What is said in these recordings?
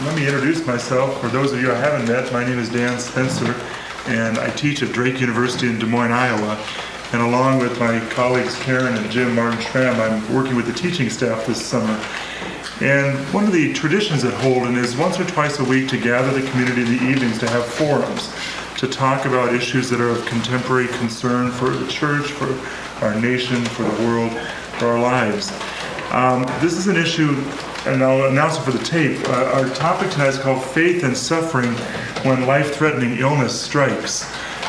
let me introduce myself. For those of you I haven't met, my name is Dan Spencer, and I teach at Drake University in Des Moines, Iowa. And along with my colleagues Karen and Jim Martin Schramm, I'm working with the teaching staff this summer. And one of the traditions at Holden is once or twice a week to gather the community in the evenings to have forums, to talk about issues that are of contemporary concern for the church, for our nation, for the world, for our lives. This is an issue, and I'll announce it for the tape. Our topic tonight is called Faith and Suffering When Life-Threatening Illness Strikes.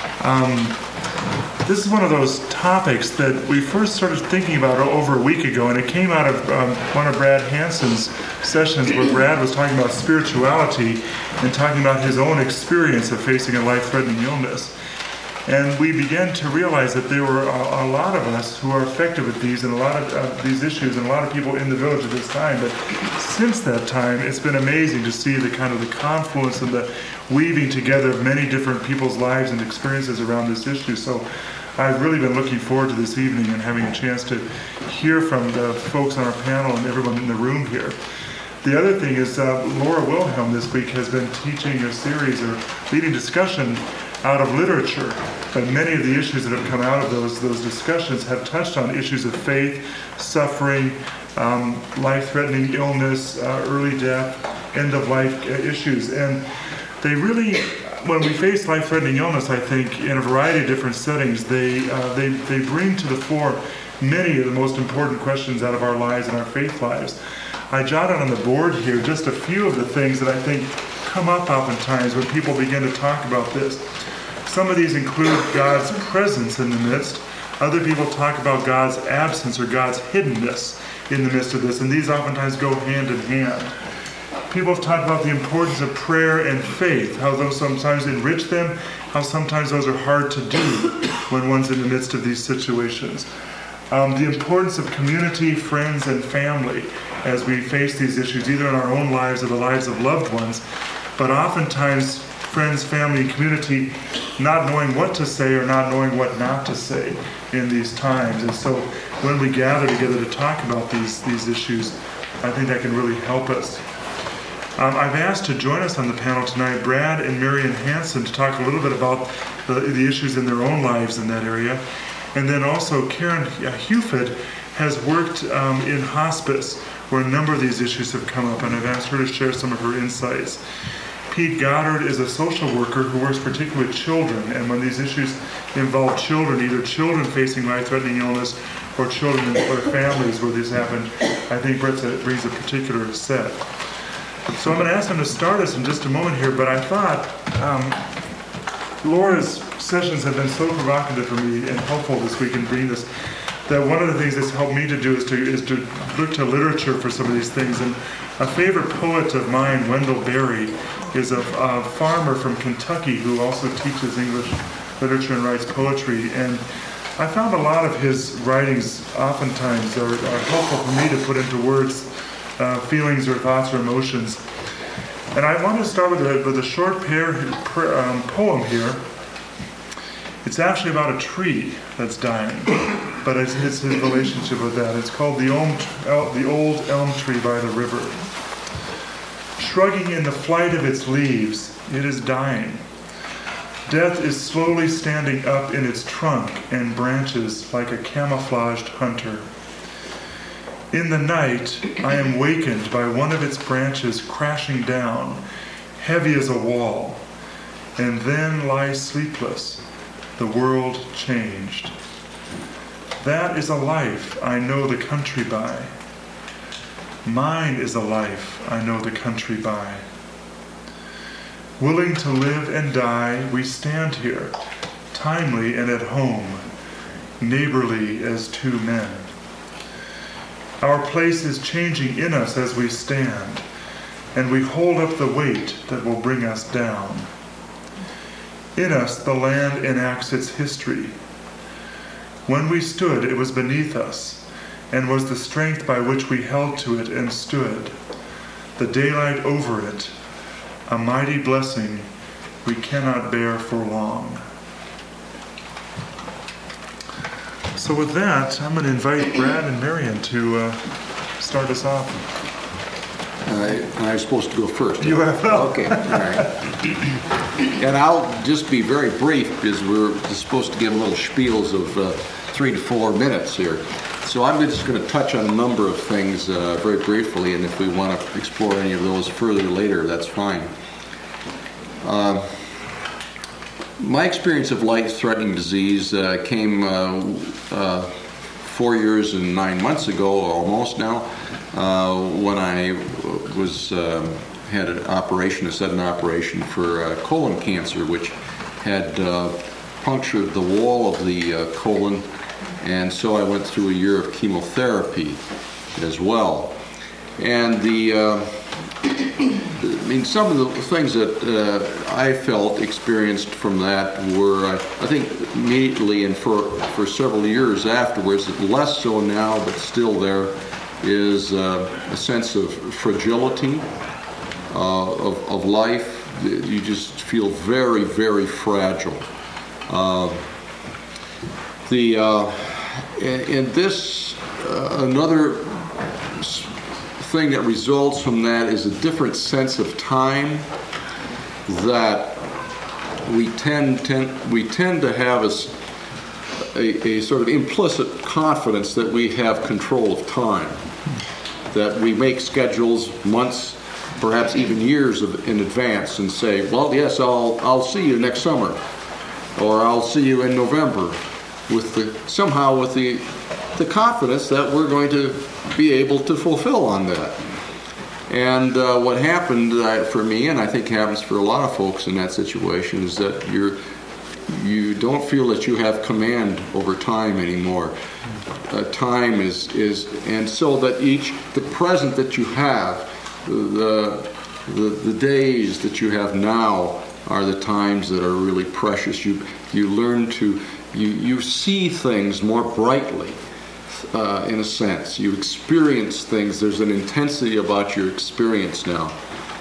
This is one of those topics that we first started thinking about over a week ago, and it came out of one of Brad Hansen's sessions where Brad was talking about spirituality and talking about his own experience of facing a life-threatening illness. And we began to realize that there were a lot of us who are affected with these and a lot of these issues and a lot of people in the village at this time. But since that time, it's been amazing to see the kind of the confluence and the weaving together of many different people's lives and experiences around this issue. So I've really been looking forward to this evening and having a chance to hear from the folks on our panel and everyone in the room here. The other thing is Laura Wilhelm this week has been teaching a series or leading discussion out of literature, but many of the issues that have come out of those discussions have touched on issues of faith, suffering, life-threatening illness, early death, end-of-life issues. And they really, when we face life-threatening illness, I think, in a variety of different settings, they bring to the fore many of the most important questions out of our lives and our faith lives. I jotted on the board here just a few of the things that I think come up oftentimes when people begin to talk about this. Some of these include God's presence in the midst. Other people talk about God's absence or God's hiddenness in the midst of this, and these oftentimes go hand in hand. People have talked about the importance of prayer and faith, how those sometimes enrich them, how sometimes those are hard to do when one's in the midst of these situations. The importance of community, friends, and family as we face these issues, either in our own lives or the lives of loved ones, but oftentimes friends, family, and community not knowing what to say or not knowing what not to say in these times. And so when we gather together to talk about these issues, I think that can really help us. I've asked to join us on the panel tonight Brad and Marian Hansen to talk a little bit about the issues in their own lives in that area. And then also Karen Huford has worked in hospice where a number of these issues have come up, and I've asked her to share some of her insights. Pete Goddard is a social worker who works particularly with children, and when these issues involve children, either children facing life-threatening illness or children in their families where this happened, I think brings a particular set. So I'm going to ask them to start us in just a moment here, but I thought Laura's sessions have been so provocative for me and helpful this week in bringing this, that one of the things that's helped me to do is to look to literature for some of these things. And a favorite poet of mine, Wendell Berry, is a farmer from Kentucky who also teaches English literature and writes poetry. And I found a lot of his writings oftentimes are helpful for me to put into words feelings or thoughts or emotions. And I want to start with a short poem here. It's actually about a tree that's dying, but it's his relationship with that. It's called The Old Elm Tree by the River. Shrugging in the flight of its leaves, it is dying. Death is slowly standing up in its trunk and branches like a camouflaged hunter. In the night, I am wakened by one of its branches crashing down, heavy as a wall, and then lie sleepless, the world changed. That is a life I know the country by. Mine is a life I know the country by. Willing to live and die, we stand here, timely and at home, neighborly as two men. Our place is changing in us as we stand, and we hold up the weight that will bring us down. In us, the land enacts its history. When we stood, it was beneath us, and was the strength by which we held to it and stood. The daylight over it, a mighty blessing we cannot bear for long. So with that, I'm going to invite Brad and Marian to start us off. And I was supposed to go first. UFL. Okay, all right. And I'll just be very brief because we're supposed to give little spiels of 3 to 4 minutes here. So I'm just going to touch on a number of things very briefly, and if we want to explore any of those further later, that's fine. My experience of life-threatening disease came 4 years and 9 months ago, almost now, when I was had an operation, a sudden operation for colon cancer, which had punctured the wall of the colon, and so I went through a year of chemotherapy as well. And some of the things that I felt experienced from that were, I think, immediately and for several years afterwards, less so now, but still there, is a sense of fragility of life. You just feel very, very fragile. Another thing that results from that is a different sense of time, that we tend to have a sort of implicit confidence that we have control of time, that we make schedules months, perhaps even years in advance, and say, well, yes, I'll see you next summer, or I'll see you in November, with the confidence that we're going to be able to fulfill on that. And what happened for me, and I think happens for a lot of folks in that situation, is that you don't feel that you have command over time anymore. Time is, and so that the present that you have, the days that you have now are the times that are really precious. You learn to, you see things more brightly. In a sense, you experience things. There's an intensity about your experience now.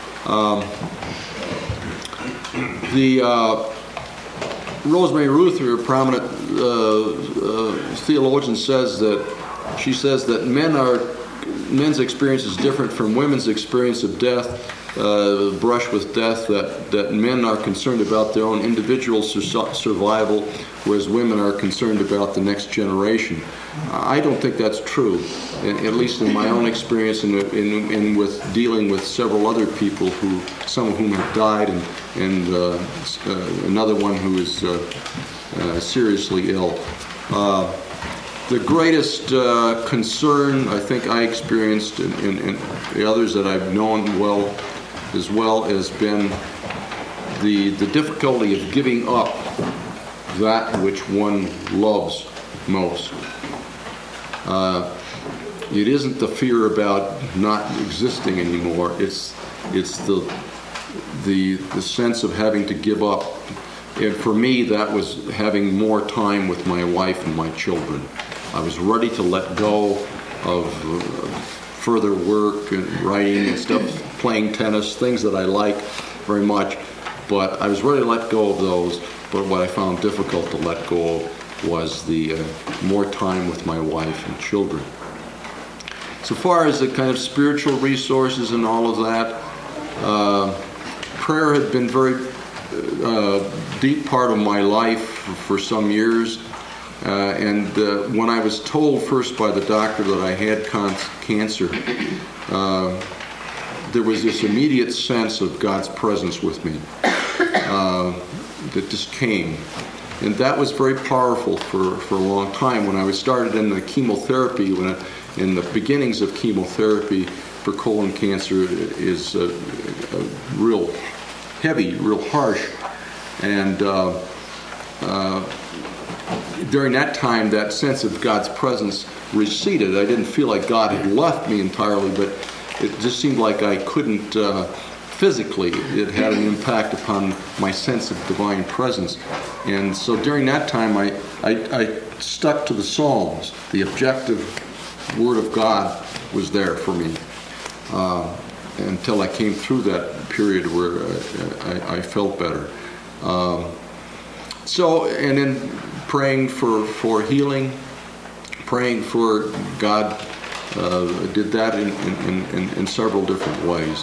Rosemary Ruther, a prominent theologian, says that men's experience is different from women's experience of death, brush with death, that men are concerned about their own individual survival, whereas women are concerned about the next generation. I don't think that's true, at least in my own experience and with dealing with several other people, some of whom have died, and another one who is seriously ill. The greatest concern I think I experienced, and the others that I've known well as well, has been the difficulty of giving up that which one loves most. It isn't the fear about not existing anymore. It's the sense of having to give up. And for me, that was having more time with my wife and my children. I was ready to let go of further work and writing and stuff, playing tennis, things that I like very much. But I was ready to let go of those. But what I found difficult to let go of was the more time with my wife and children. So far as the kind of spiritual resources and all of that, prayer had been very deep part of my life for some years. And when I was told first by the doctor that I had cancer, there was this immediate sense of God's presence with me that just came. And that was very powerful for a long time. When I started in the chemotherapy, in the beginnings of chemotherapy for colon cancer is real heavy, real harsh. And during that time, that sense of God's presence receded. I didn't feel like God had left me entirely, but it just seemed like I couldn't physically. It had an impact upon my sense of divine presence. And so during that time, I stuck to the Psalms. The objective Word of God was there for me until I came through that period where I felt better. And then praying for healing, praying for God did that in several different ways.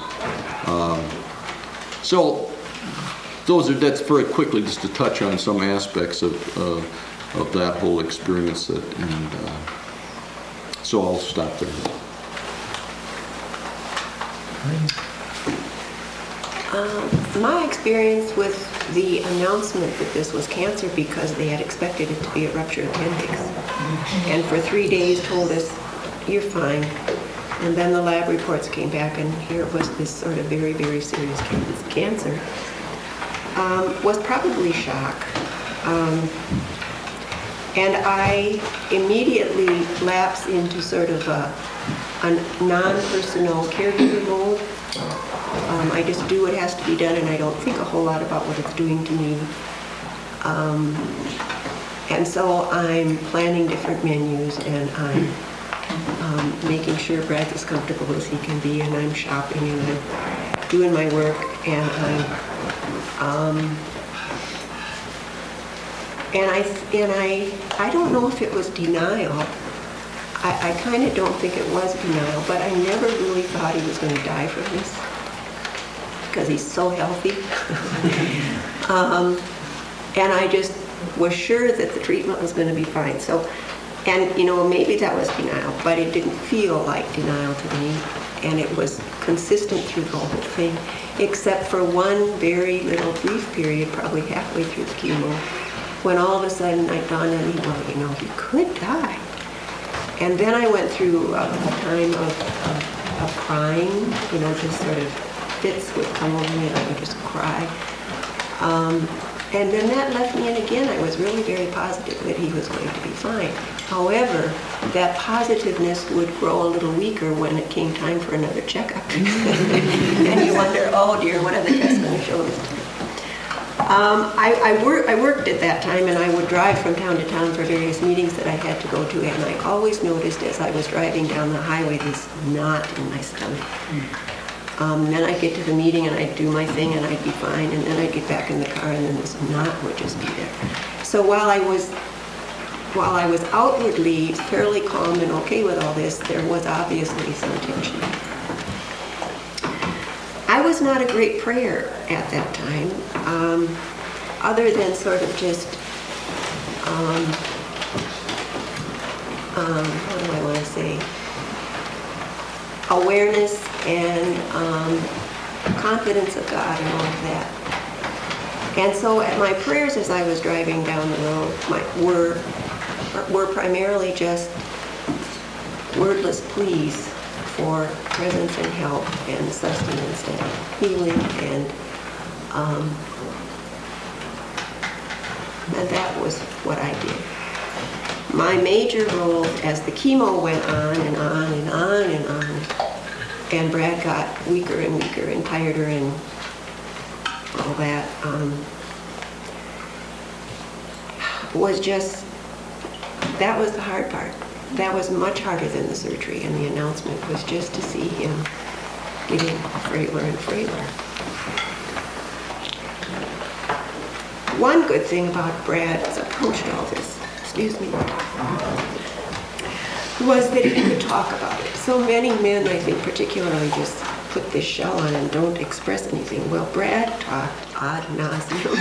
So that's very quickly just to touch on some aspects of that whole experience. So I'll stop there. My experience with the announcement that this was cancer, because they had expected it to be a ruptured appendix, and for 3 days told us, you're fine. And then the lab reports came back, and here was this sort of very, very serious cancer. Was probably shock. And I immediately lapse into sort of a non-personal caregiver mode. I just do what has to be done, and I don't think a whole lot about what it's doing to me. And so I'm planning different menus, and I'm making sure Brad's as comfortable as he can be, and I'm shopping, and I'm doing my work, and I don't know if it was denial. I kind of don't think it was denial, but I never really thought he was going to die from this, because he's so healthy. And I just was sure that the treatment was going to be fine. So, and maybe that was denial, but it didn't feel like denial to me. And it was consistent through the whole thing, except for one very little brief period, probably halfway through the chemo, when all of a sudden I dawned on me, well, he could die. And then I went through a time of crying, just sort of fits would come over me and I would just cry. And then that left me, and again, I was really very positive that he was going to be fine. However, that positiveness would grow a little weaker when it came time for another checkup. And you wonder, oh dear, what are the tests going to show this time? I worked at that time, and I would drive from town to town for various meetings that I had to go to, and I always noticed as I was driving down the highway this knot in my stomach. Then I'd get to the meeting and I'd do my thing and I'd be fine, and then I'd get back in the car and then this knot would just be there. So while I was outwardly fairly calm and okay with all this, there was obviously some tension. I was not a great prayer at that time, other than sort of just, what do I want to say? Awareness and confidence of God and all of that. And so my prayers as I was driving down the road were primarily just wordless pleas for presence and help and sustenance and healing, and that was what I did. My major role as the chemo went on and on and on and on, and Brad got weaker and weaker and tireder and all that, that was the hard part. That was much harder than the surgery, and the announcement was just to see him getting frailer and frailer. One good thing about Brad's approach to all this, was that he could talk about it. So many men, I think particularly, just put this shell on and don't express anything. Well, Brad talked ad nauseum.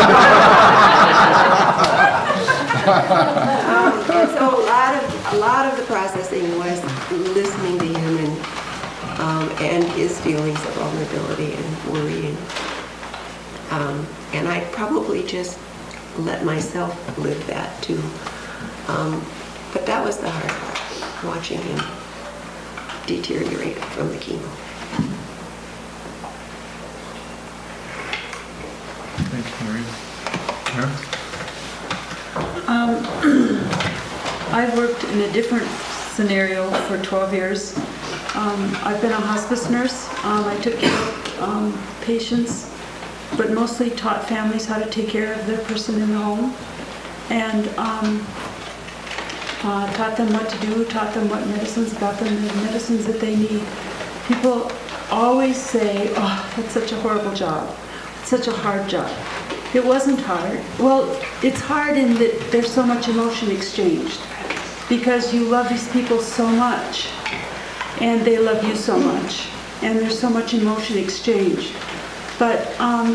And so a lot of the processing was listening to him and his feelings of vulnerability and worry, and I probably just let myself live that too. But that was the hard part, watching him deteriorate from the chemo. Thank you, Marie. Karen? I've worked in a different scenario for 12 years. I've been a hospice nurse. I took care of patients, but mostly taught families how to take care of their person in the home, and taught them what to do, taught them what medicines, got them the medicines that they need. People always say, oh, that's such a horrible job. It's such a hard job. It wasn't hard. Well, it's hard in that there's so much emotion exchanged because you love these people so much, and they love you so much, and there's so much emotion exchange. But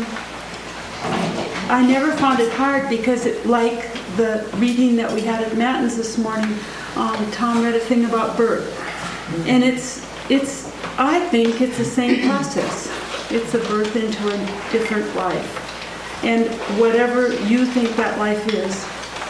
I never found it hard because like the reading that we had at Matins this morning, Tom read a thing about birth. And I think it's the same process. It's a birth into a different life. And whatever you think that life is,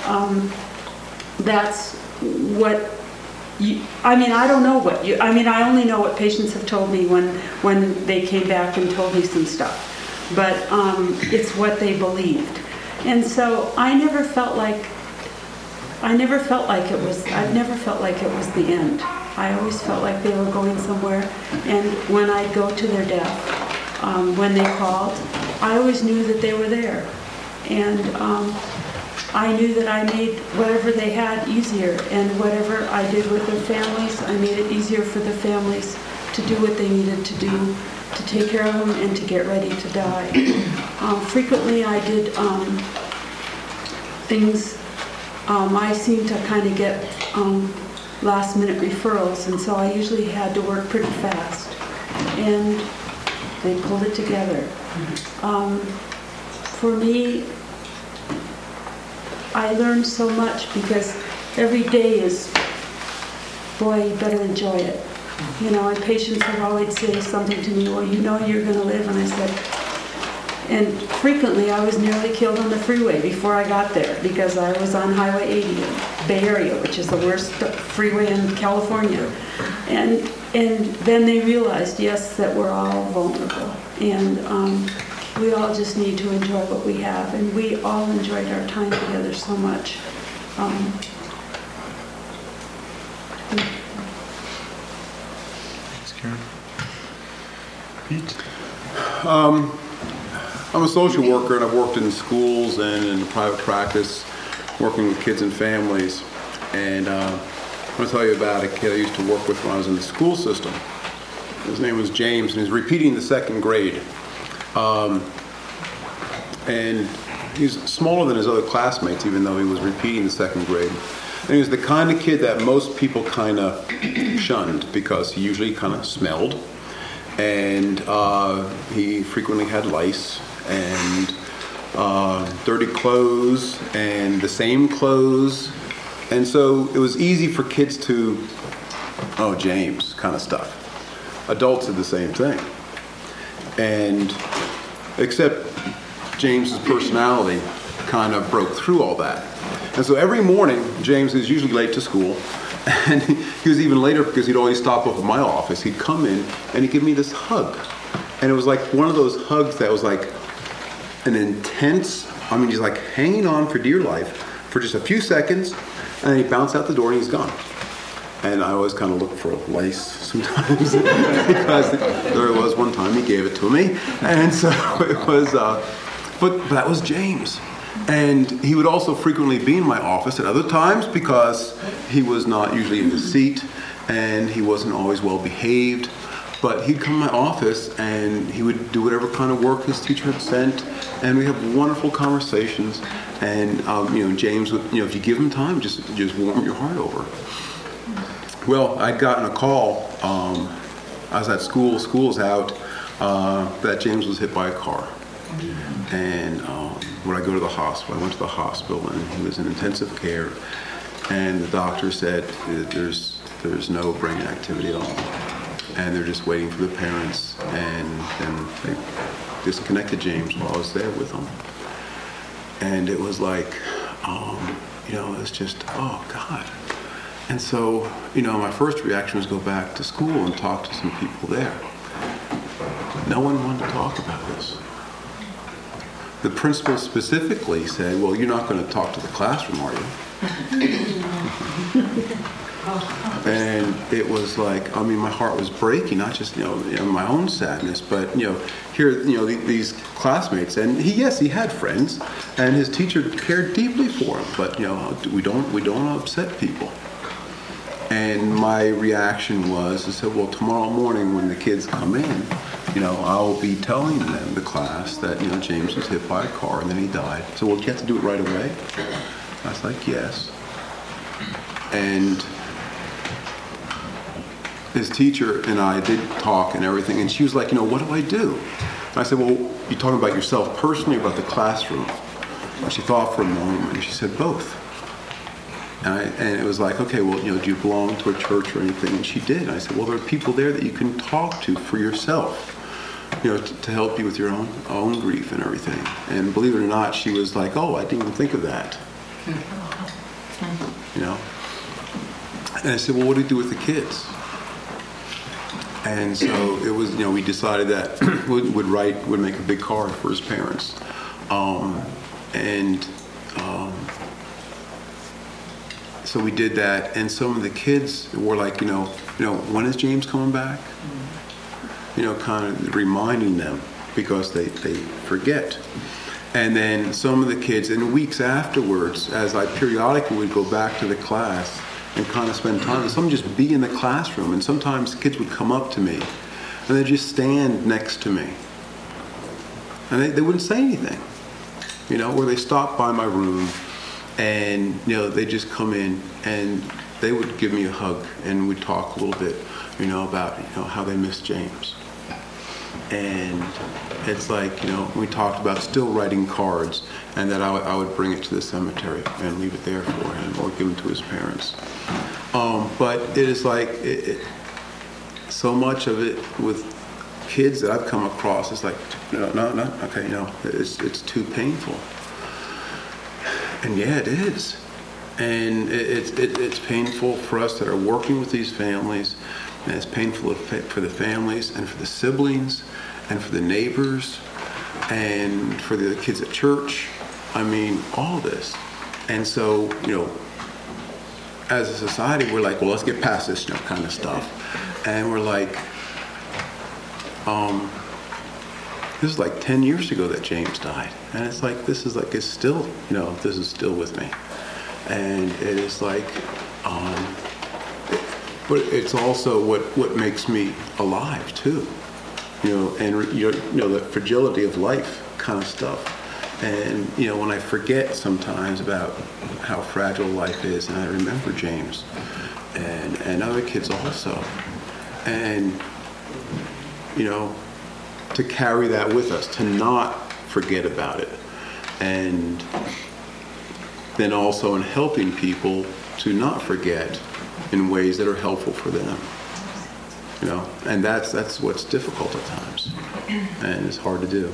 that's what I don't know what I only know what patients have told me when they came back and told me some stuff. But it's what they believed. And so I've never felt like it was the end. I always felt like they were going somewhere. And when I'd go to their death, when they called, I always knew that they were there. And I knew that I made whatever they had easier, and whatever I did with their families, I made it easier for the families to do what they needed to do, to take care of them and to get ready to die. Frequently I did things, I seemed to kind of get last minute referrals, and so I usually had to work pretty fast, and they pulled it together. For me, I learned so much because every day is, boy, you better enjoy it. You know, and patients have always say something to me, well, you know you're going to live, and I said, and frequently I was nearly killed on the freeway before I got there because I was on Highway 80 in Bay Area, which is the worst freeway in California. And then they realized, yes, that we're all vulnerable, and we all just need to enjoy what we have, and we all enjoyed our time together so much. Thanks, Karen. Pete? I'm a social worker, and I've worked in schools and in private practice, working with kids and families. And I'm going to tell you about a kid I used to work with when I was in the school system. His name was James, and he was repeating the second grade. And he's smaller than his other classmates, even though he was repeating the second grade. And he was the kind of kid that most people kind of shunned because he usually kind of smelled. And he frequently had lice and dirty clothes and the same clothes. And so it was easy for kids to, oh, James, kind of stuff. Adults did the same thing. And except James's personality kind of broke through all that. And so every morning, James was usually late to school. And he was even later because he'd always stop up at my office. He'd come in and he'd give me this hug. And it was like one of those hugs that was like an intense, he's like hanging on for dear life for just a few seconds, and then he'd bounce out the door and he's gone. And I always kind of look for lice sometimes because there was one time he gave it to me. And so it was, but that was James. And he would also frequently be in my office at other times because he was not usually in his seat and he wasn't always well behaved. But he'd come to my office and he would do whatever kind of work his teacher had sent, and we have wonderful conversations. And James would, if you give him time, just warm your heart over. Well, I'd gotten a call. I was at school. School's out. That James was hit by a car. And when I go to the hospital, I went to the hospital, and he was in intensive care. And the doctor said there's no brain activity at all, and they're just waiting for the parents. And then they disconnected James while I was there with them. And it was like, it was just, oh God. And so, my first reaction was go back to school and talk to some people there. No one wanted to talk about this. The principal specifically said, well, you're not going to talk to the classroom, are you? And it was like, my heart was breaking, not just, my own sadness, but, here, these classmates, and he had friends, and his teacher cared deeply for him, but, we don't upset people. And my reaction was, I said, well, tomorrow morning when the kids come in, I'll be telling them, the class, that, James was hit by a car and then he died. So, well, do you have to do it right away? I was like, yes. And his teacher and I did talk and everything, and she was like, what do I do? And I said, well, you talking about yourself personally or about the classroom? And she thought for a moment, and she said, both. And it was like, okay, well, do you belong to a church or anything? And she did. And I said, well, there are people there that you can talk to for yourself, to help you with your own grief and everything. And believe it or not, she was like, oh, I didn't even think of that. And I said, well, what do you do with the kids? And so it was, we decided that would make a big card for his parents. So we did that, and some of the kids were like, when is James coming back? Kind of reminding them because they forget. And then some of the kids, in weeks afterwards, as I periodically would go back to the class and kind of spend time, and some just be in the classroom, and sometimes kids would come up to me and they'd just stand next to me. And they wouldn't say anything, or they stopped by my room. And, they just come in and they would give me a hug and we'd talk a little bit, about, how they miss James. And it's like, we talked about still writing cards and that I would bring it to the cemetery and leave it there for him or give them to his parents. But it is like, so much of it with kids that I've come across, it's like, it's too painful. And yeah, it is. And it's painful for us that are working with these families, and it's painful for the families and for the siblings and for the neighbors and for the kids at church. I mean, all this. And so, as a society, we're like, well, let's get past this kind of stuff. And we're like, this is like 10 years ago that James died. And it's like, it's still, this is still with me. And it is like, but it's also what makes me alive too. And the fragility of life kind of stuff. And, when I forget sometimes about how fragile life is, and I remember James and other kids also. And, to carry that with us, to not forget about it. And then also in helping people to not forget in ways that are helpful for them. And that's what's difficult at times. And it's hard to do.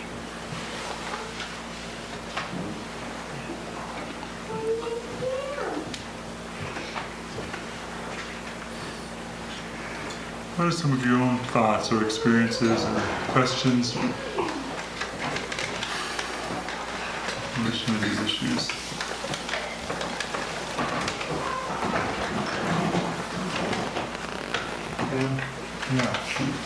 What are some of your own thoughts or experiences or questions in relation to these issues? Yeah.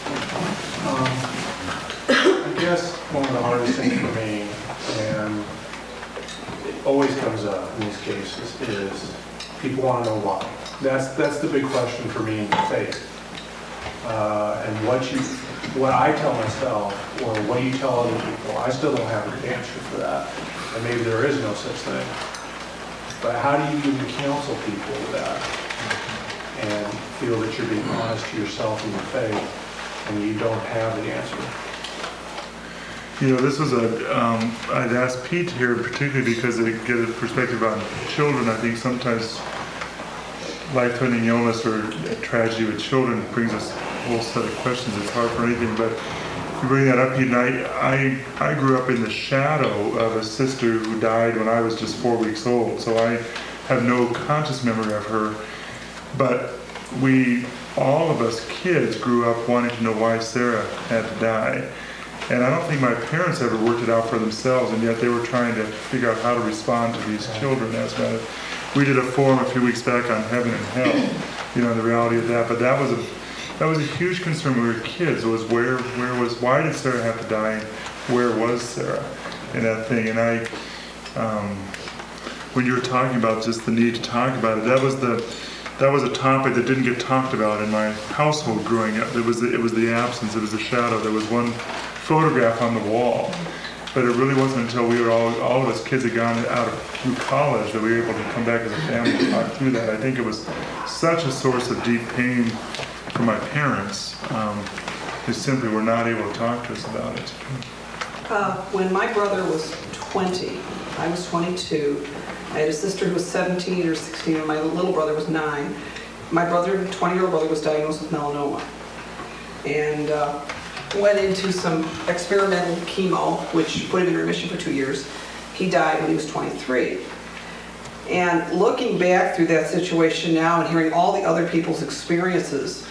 I guess one of the hardest things for me, and it always comes up in these cases, is people want to know why. That's the big question for me in faith. And what I tell myself, or what you tell other people, I still don't have a good answer for that. And maybe there is no such thing. But how do you even counsel people with that and feel that you're being honest to yourself and your faith and you don't have the answer? This was I'd asked Pete here particularly because they get a perspective on children. I think sometimes life-threatening illness or tragedy with children brings us a whole set of questions. It's hard for anything, but you bring that up, Pete, and I grew up in the shadow of a sister who died when I was just 4 weeks old, so I have no conscious memory of her. But all of us kids grew up wanting to know why Sarah had to die. And I don't think my parents ever worked it out for themselves, and yet they were trying to figure out how to respond to these children. We did a forum a few weeks back on heaven and hell, and the reality of that. But that was a huge concern when we were kids. Was why did Sarah have to die? And where was Sarah in that thing? And when you were talking about just the need to talk about it, that was a topic that didn't get talked about in my household growing up. It was the absence. It was the shadow. There was one photograph on the wall. But it really wasn't until we were all of us kids had gone through college that we were able to come back as a family and talk through that. I think it was such a source of deep pain from my parents, who simply were not able to talk to us about it. When my brother was 20, I was 22. I had a sister who was 17 or 16, and my little brother was 9. My brother, 20-year-old brother, was diagnosed with melanoma, and went into some experimental chemo, which put him in remission for 2 years. He died when he was 23. And looking back through that situation now and hearing all the other people's experiences,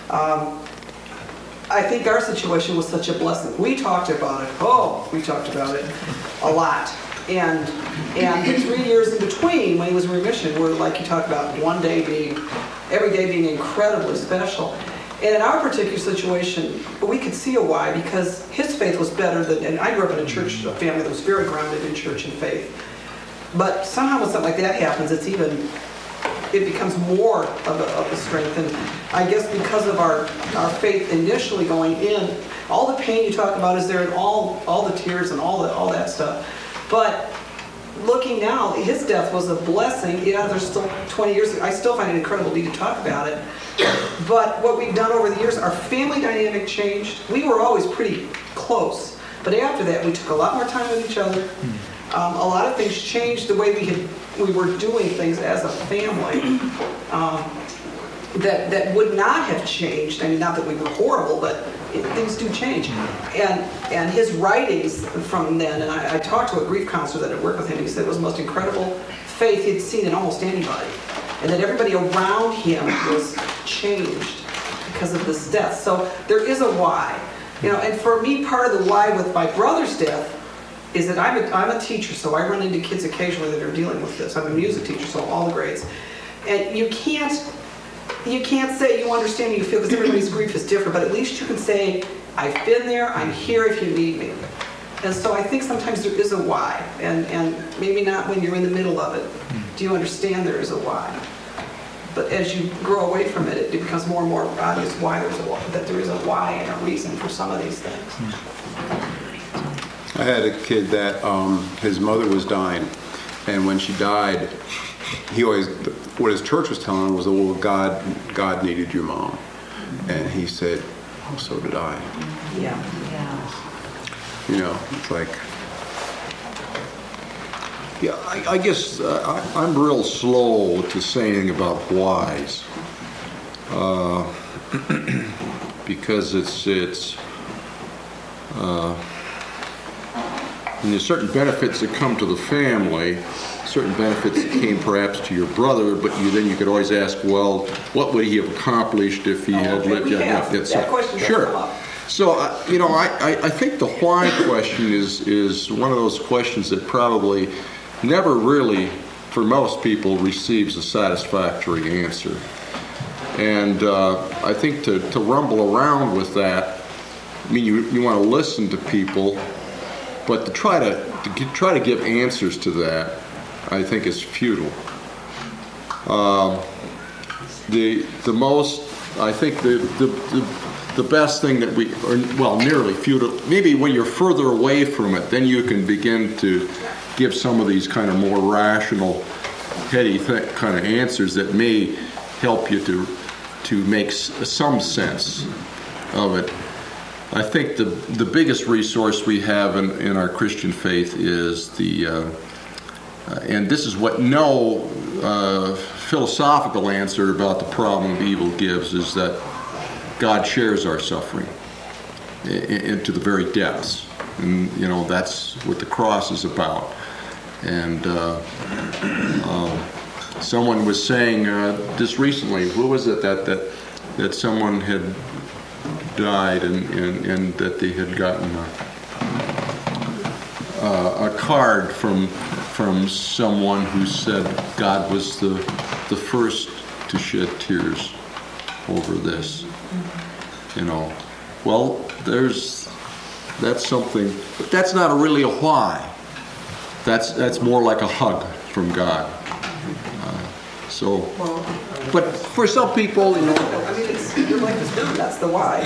I think our situation was such a blessing. We talked about it. We talked about it a lot. And the 3 years in between, when he was in remission, were, like you talked about, every day being incredibly special. And in our particular situation, we could see a why, because his faith was better than, and I grew up in a church, a family that was very grounded in church and faith. But somehow when something like that happens, it becomes more of a strength. And I guess because of our faith initially going in, all the pain you talk about is there, and all the tears and all that stuff. But looking now, his death was a blessing. Yeah, there's still 20 years. I still find it incredible need to talk about it. But what we've done over the years, our family dynamic changed. We were always pretty close. But after that, we took a lot more time with each other. A lot of things changed the way we were doing things as a family that would not have changed. I mean, not that we were horrible, but things do change. And his writings from then, and I talked to a grief counselor that had worked with him, he said it was the most incredible faith he'd seen in almost anybody. And that everybody around him was changed because of this death. So there is a why. And for me, part of the why with my brother's death is that I'm a teacher, so I run into kids occasionally that are dealing with this. I'm a music teacher, so all the grades. And you can't say you understand and you feel, because everybody's grief is different, but at least you can say, I've been there, I'm here if you need me. And so I think sometimes there is a why, and maybe not when you're in the middle of it. Do you understand there is a why? But as you grow away from it, it becomes more and more obvious that there is a why and a reason for some of these things. I had a kid that his mother was dying, and when she died, what his church was telling him was, well, God needed your mom. And he said, oh, so did I. Yeah. It's like... Yeah, I guess I'm real slow to say anything about whys. Because there's certain benefits that come to the family, certain benefits that came perhaps to your brother, but then you could always ask, well, what would he have accomplished if he had lived? That question sure. come up. So, I think the why question is one of those questions that probably never really, for most people, receives a satisfactory answer. And I think to rumble around with that, I mean, you want to listen to people, but to try to give answers to that, I think is futile. The best thing that nearly futile, maybe when you're further away from it, then you can begin to give some of these kind of more rational, heady kind of answers that may help you to make some sense of it. I think the biggest resource we have in our Christian faith is and this is what no philosophical answer about the problem of evil gives, is that God shares our suffering into the very depths. And, that's what the cross is about. And someone was saying just recently, who was it that someone had died and that they had gotten a card from someone who said God was the first to shed tears over this. Well, that's something, but that's not really a why. That's more like a hug from God. But for some people, I mean, your life is doomed. That's the why.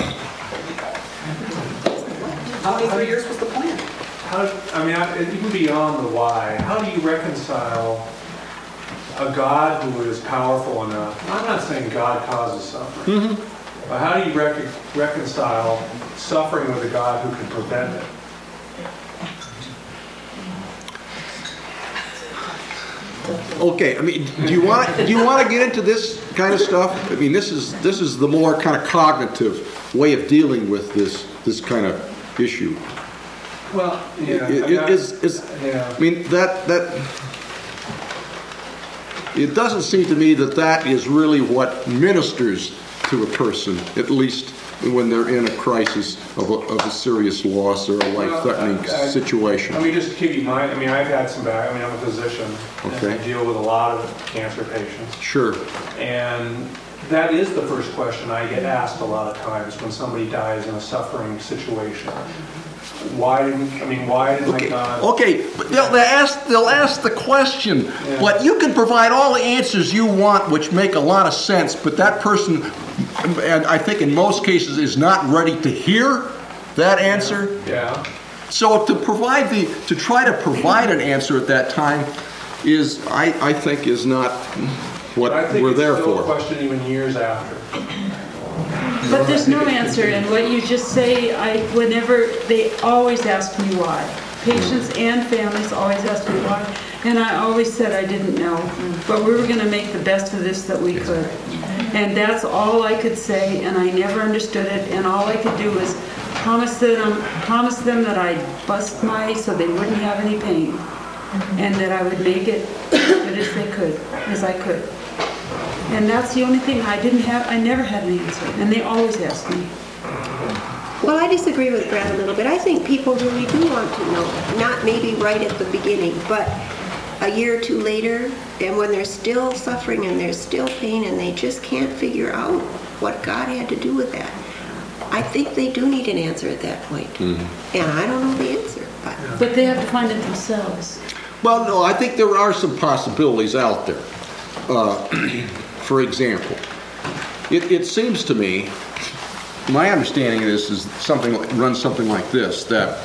How many 3 years was the plan? Even beyond the why, how do you reconcile a God who is powerful enough? I'm not saying God causes suffering. But how do you reconcile suffering with a God who can prevent it? Okay, I mean, do you want to get into this kind of stuff? I mean, this is the more kind of cognitive way of dealing with this kind of issue. Well, yeah. I mean, that it doesn't seem to me that is really what ministers to a person, at least when they're in a crisis of a serious loss or a life-threatening situation. Let me just give you I've had some I'm a physician, okay, and I deal with a lot of cancer patients. Sure. And that is the first question I get asked a lot of times when somebody dies in a suffering situation. Why didn't my God... Okay, but they'll ask the question, but you can provide all the answers you want, which make a lot of sense, but that person, and I think in most cases, is not ready to hear that answer. Yeah. So to try to provide an answer at that time is, I think, is not what we're there for. I think it's still a question even years after. But there's no answer, and what you just say, whenever they always ask me why. Patients and families always ask me why, and I always said I didn't know, but we were going to make the best of this that we could. And that's all I could say, and I never understood it, and all I could do was promise them that I'd bust so they wouldn't have any pain, and that I would make it as good as I could. And that's the only thing I never had an answer, and they always ask me. Well, I disagree with Brad a little bit. I think people really do want to know, not maybe right at the beginning, but a year or two later, and when they're still suffering and there's still pain and they just can't figure out what God had to do with that. I think they do need an answer at that point. Mm-hmm. And I don't know the answer. But they have to find it themselves. Well, no, I think there are some possibilities out there. For example, it seems to me, my understanding of this is runs something like this, that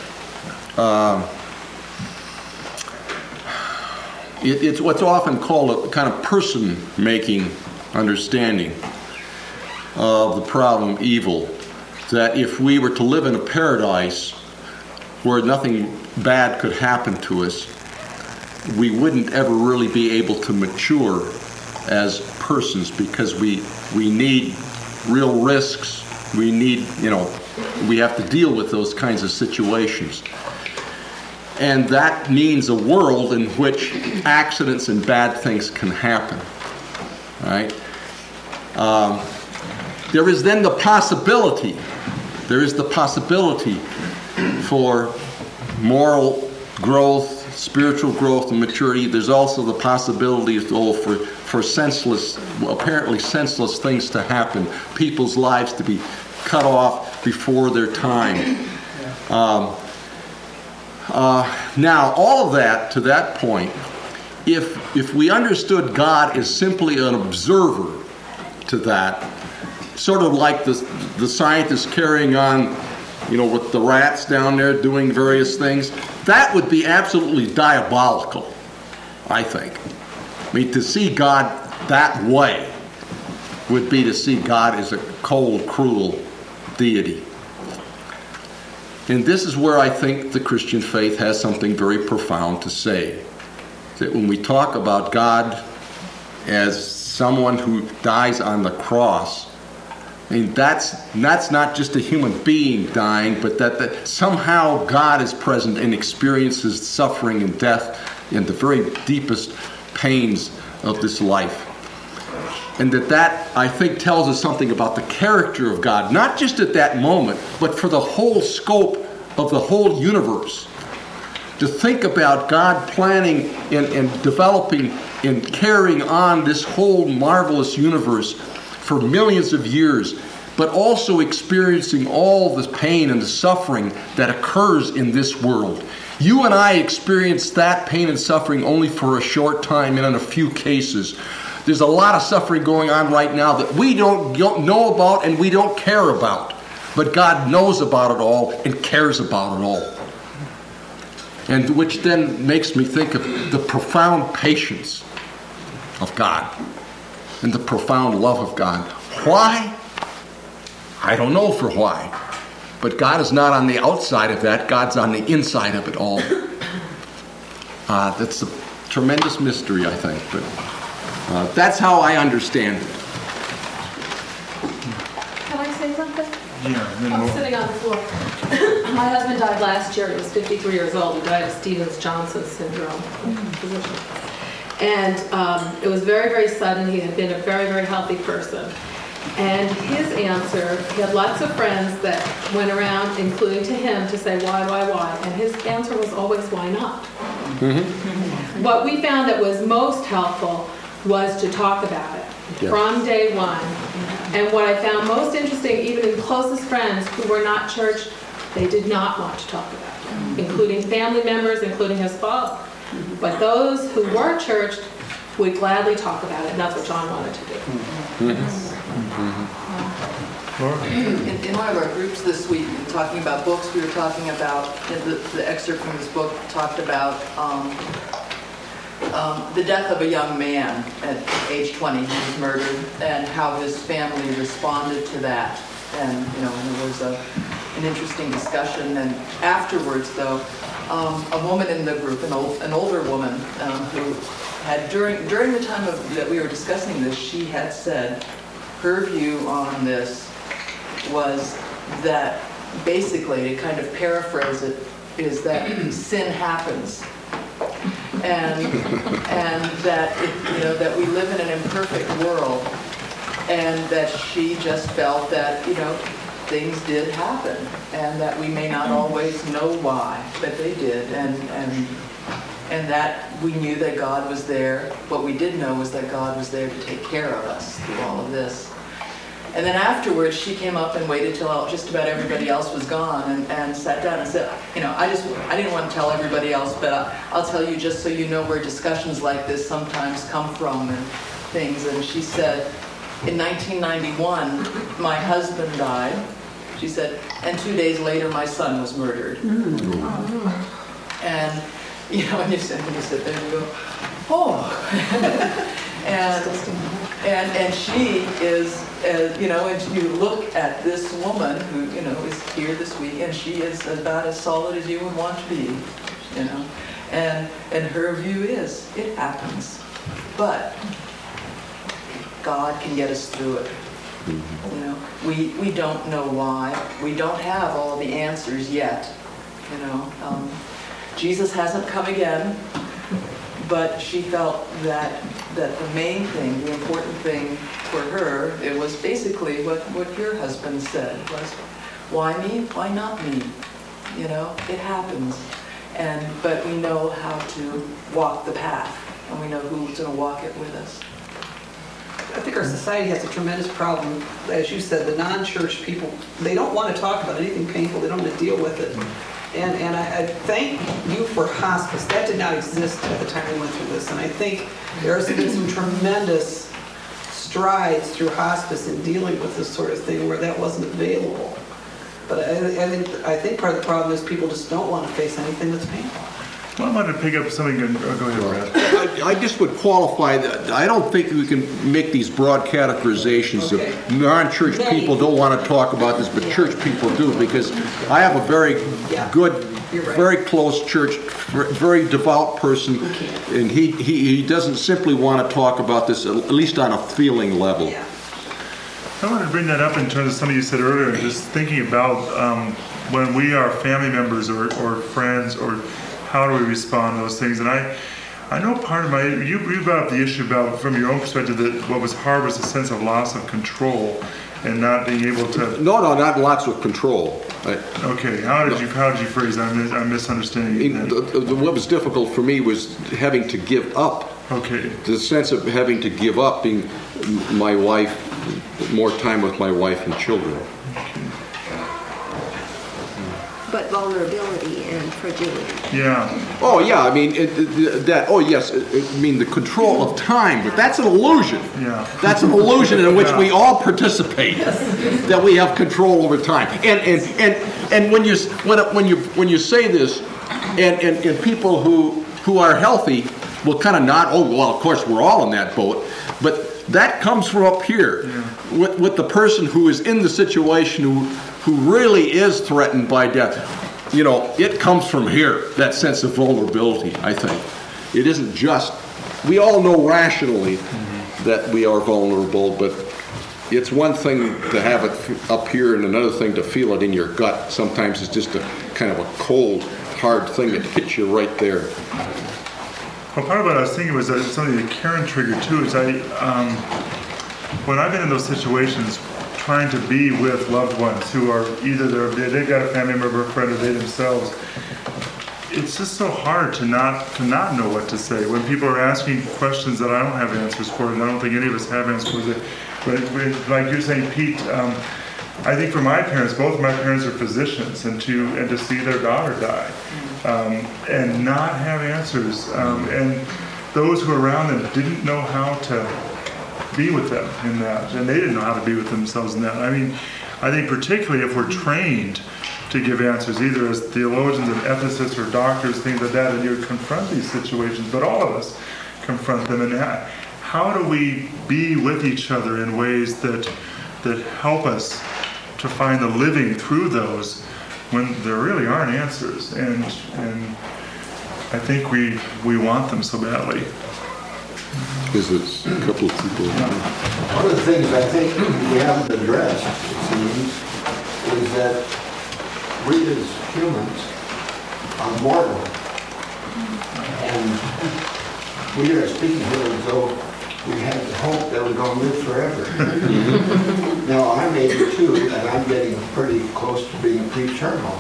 it's what's often called a kind of person-making understanding of the problem of evil, that if we were to live in a paradise where nothing bad could happen to us, we wouldn't ever really be able to mature as persons, because we need real risks. We need, we have to deal with those kinds of situations. And that means a world in which accidents and bad things can happen. Right? There is then the possibility for moral growth, spiritual growth and maturity. There's also the possibility for apparently senseless things to happen, people's lives to be cut off before their time. Now, all of that, to that point, if we understood God as simply an observer to that, sort of like the scientists carrying on, with the rats down there doing various things, that would be absolutely diabolical, I think. I mean, to see God that way would be to see God as a cold, cruel deity. And this is where I think the Christian faith has something very profound to say. That when we talk about God as someone who dies on the cross, I mean, that's not just a human being dying, but that somehow God is present and experiences suffering and death in the very deepest pains of this life. And that, I think, tells us something about the character of God, not just at that moment, but for the whole scope of the whole universe. To think about God planning and developing and carrying on this whole marvelous universe for millions of years, but also experiencing all the pain and the suffering that occurs in this world. You and I experience that pain and suffering only for a short time and in a few cases. There's a lot of suffering going on right now that we don't know about and we don't care about. But God knows about it all and cares about it all. And which then makes me think of the profound patience of God and the profound love of God. Why? I don't know for why. But God is not on the outside of that. God's on the inside of it all. That's a tremendous mystery, I think. But that's how I understand it. Can I say something? Yeah. and then I'm we'll- sitting on the floor. My husband died last year. He was 53 years old. He died of Stevens-Johnson syndrome. And it was very, very sudden. He had been a very, very healthy person. And his answer, he had lots of friends that went around, including to him, to say, why? And his answer was always, why not? What we found that was most helpful was to talk about it from day one. And what I found most interesting, even in closest friends who were not church, they did not want to talk about it, including family members, including his father. But those who were churched would gladly talk about it, and that's what John wanted to do. In one of our groups this week, talking about books, we were talking about, the excerpt from this book talked about the death of a young man at age 20. He was murdered, and how his family responded to that. And, and there was an interesting discussion. And afterwards, though, a woman in the group, an older woman, who had, during the time that we were discussing this, she had said her view on this was that, basically, to kind of paraphrase it, is that sin happens, and that that we live in an imperfect world, and that she just felt that things did happen, and that we may not always know why, but they did, and that we knew that God was there. What we did know was that God was there to take care of us through all of this. And then afterwards, she came up and waited till just about everybody else was gone, and sat down and said, I didn't want to tell everybody else, but I'll tell you just so you know where discussions like this sometimes come from and things. And she said, in 1991, my husband died. She said, and 2 days later, my son was murdered. And when you sit there, you go, oh. And she is, and you look at this woman who, is here this week, and she is about as solid as you would want to be, and her view is, it happens, but God can get us through it. We don't know why. We don't have all the answers yet. Jesus hasn't come again, but she felt that the main thing, the important thing for her, it was basically what your husband said, was, why me? Why not me? It happens. But we know how to walk the path, and we know who's going to walk it with us. I think our society has a tremendous problem. As you said, the non-church people, they don't want to talk about anything painful. They don't want to deal with it. And I thank you for hospice. That did not exist at the time we went through this. And I think there's been some tremendous strides through hospice in dealing with this sort of thing where that wasn't available. But I think part of the problem is people just don't want to face anything that's painful. Well, I wanted to pick up something. Go ahead, Brad. I just would qualify that. I don't think we can make these broad categorizations of non-church people don't want to talk about this, but church people do, because I have a very good, very close church, very devout person, and he doesn't simply want to talk about this, at least on a feeling level. Yeah. I wanted to bring that up in terms of something you said earlier, just thinking about when we are family members or friends, or how do we respond to those things. And I know part of you brought up the issue about, from your own perspective, that what was hard was a sense of loss of control and not being able to... No, not lots of control. Okay, how did you phrase that? I'm misunderstanding that. What was difficult for me was having to give up. Okay. The sense of having to give up being my wife, more time with my wife and children. But vulnerability and fragility. Yeah. Oh, yeah, I mean, the control of time, but that's an illusion. Yeah. That's an illusion in which we all participate, that we have control over time. And when you say this, and people who are healthy will kind of nod, oh, well, of course, we're all in that boat, but that comes from up here with the person who is in the situation who really is threatened by death. You know, it comes from here, that sense of vulnerability, I think. It isn't just, we all know rationally that we are vulnerable, but it's one thing to have it up here and another thing to feel it in your gut. Sometimes it's just a kind of a cold, hard thing that hits you right there. Well, part of what I was thinking was that something that Karen triggered too is when I've been in those situations trying to be with loved ones who are either they've got a family member, a friend, or they themselves, it's just so hard to not know what to say when people are asking questions that I don't have answers for, and I don't think any of us have answers for. But like you're saying, Pete, I think for my parents, both of my parents are physicians, and to see their daughter die and not have answers, and those who were around them didn't know how to be with them in that, and they didn't know how to be with themselves in that. I mean, I think particularly if we're trained to give answers, either as theologians and ethicists or doctors, things like that, and you confront these situations, but all of us confront them. And how do we be with each other in ways that help us to find the living through those when there really aren't answers? And I think we want them so badly. Because it's a couple of people. One of the things I think we haven't addressed, it seems, is that we as humans are mortal. And we are speaking here as though we have the hope that we're going to live forever. Now, I'm 82, and I'm getting pretty close to being pre-terminal.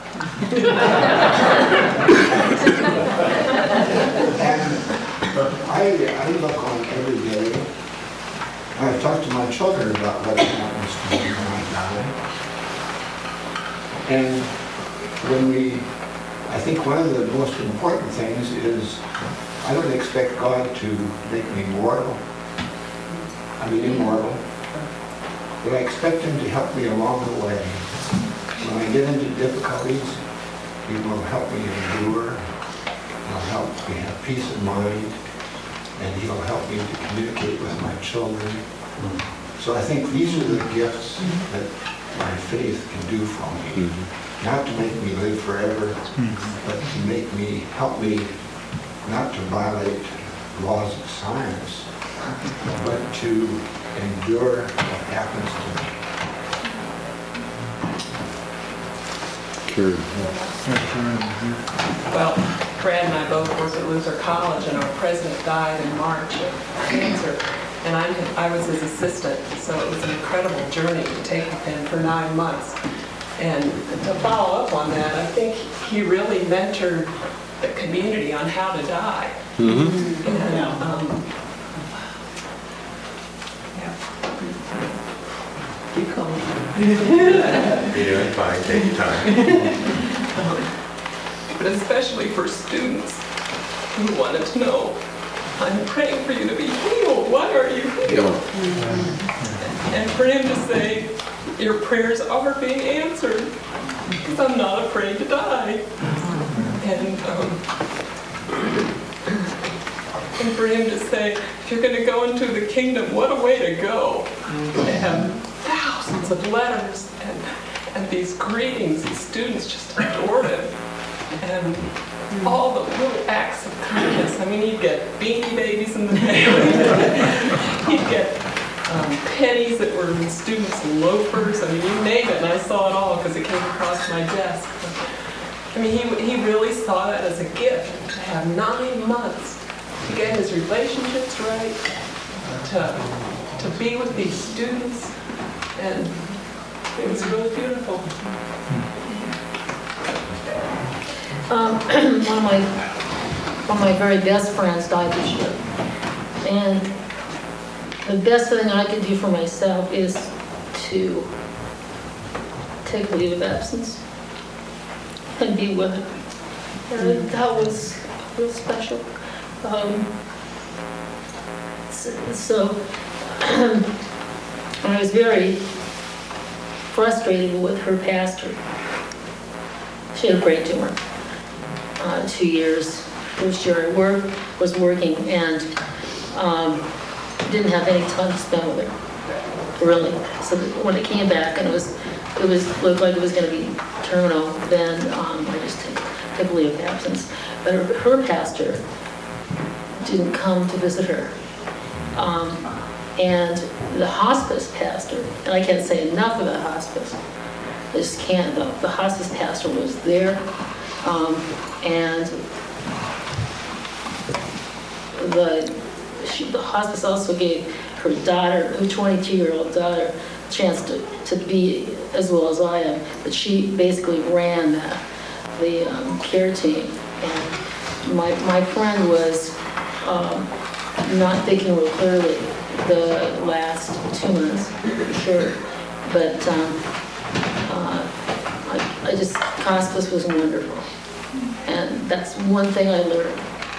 And I look on every day. I've talked to my children about what happens to me when I die. And I think one of the most important things is I don't expect God to make me immortal, but I expect Him to help me along the way. When I get into difficulties, He will help me endure. He'll help me have peace of mind, and He'll help me to communicate with my children. So I think these are the gifts that my faith can do for me. Not to make me live forever, but to help me not to violate laws of science, but to endure what happens to me. Well, Brad and I both worked at Luther College, and our president died in March of cancer. And I was his assistant, so it was an incredible journey to take with him for 9 months. And to follow up on that, I think he really mentored the community on how to die. And, keep going. You're doing fine, take your time. But especially for students who wanted to know, I'm praying for you to be healed. Why are you healed? And for him to say, your prayers are being answered because I'm not afraid to die. And for him to say, if you're going to go into the kingdom, what a way to go. And thousands of letters and these greetings, and students just adored him. And all the little acts of kindness. I mean, he'd get Beanie Babies in the mail. He'd get pennies that were in students' loafers. I mean, you name it, and I saw it all because it came across my desk. I mean, he really saw that as a gift to have 9 months to get his relationships right, to be with these students, and it was really beautiful. One of my very best friends died this year, and the best thing I could do for myself is to take leave of absence and be with him. And that was real special. So I was very frustrated with her pastor. She had a brain tumor. 2 years. First year I was working, and didn't have any time to spend with her, really. So when it came back and it looked like it was going to be terminal, then I just took a leave of absence. But her pastor didn't come to visit her. And the hospice pastor, and I can't say enough about hospice, I just can't. The hospice pastor was there, and the hospice also gave her daughter, her 22-year-old daughter, a chance to be as well as I am. But she basically ran the care team. And my friend was not thinking real clearly the last 2 months, for sure. But hospice was wonderful. And that's one thing I learned.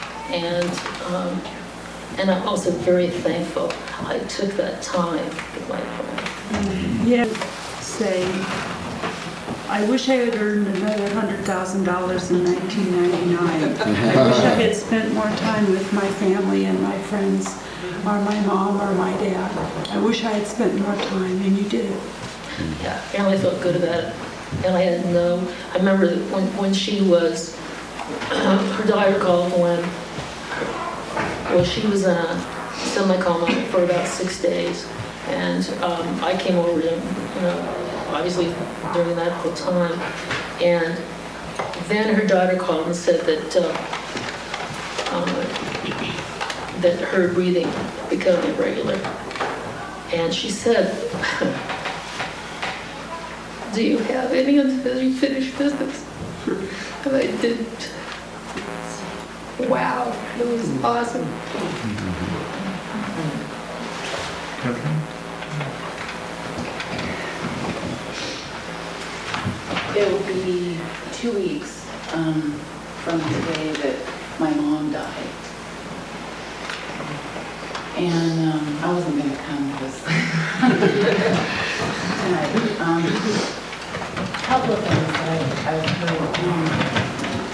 And I'm also very thankful I took that time with my friend. Yeah, say, I wish I had earned another $100,000 in 1999. I wish I had spent more time with my family and my friends, or my mom or my dad. I wish I had spent more time, and you did. Yeah, and I felt good about it. And I remember when she was, her daughter called she was in a semi-coma for about 6 days. And I came over to, obviously during that whole time. And then her daughter called and said that her breathing became irregular. And she said, do you have any unfinished business? And I didn't. Wow, it was awesome. It will be 2 weeks from the day that my mom died. And I wasn't going to come to this tonight. A couple of things that I've heard.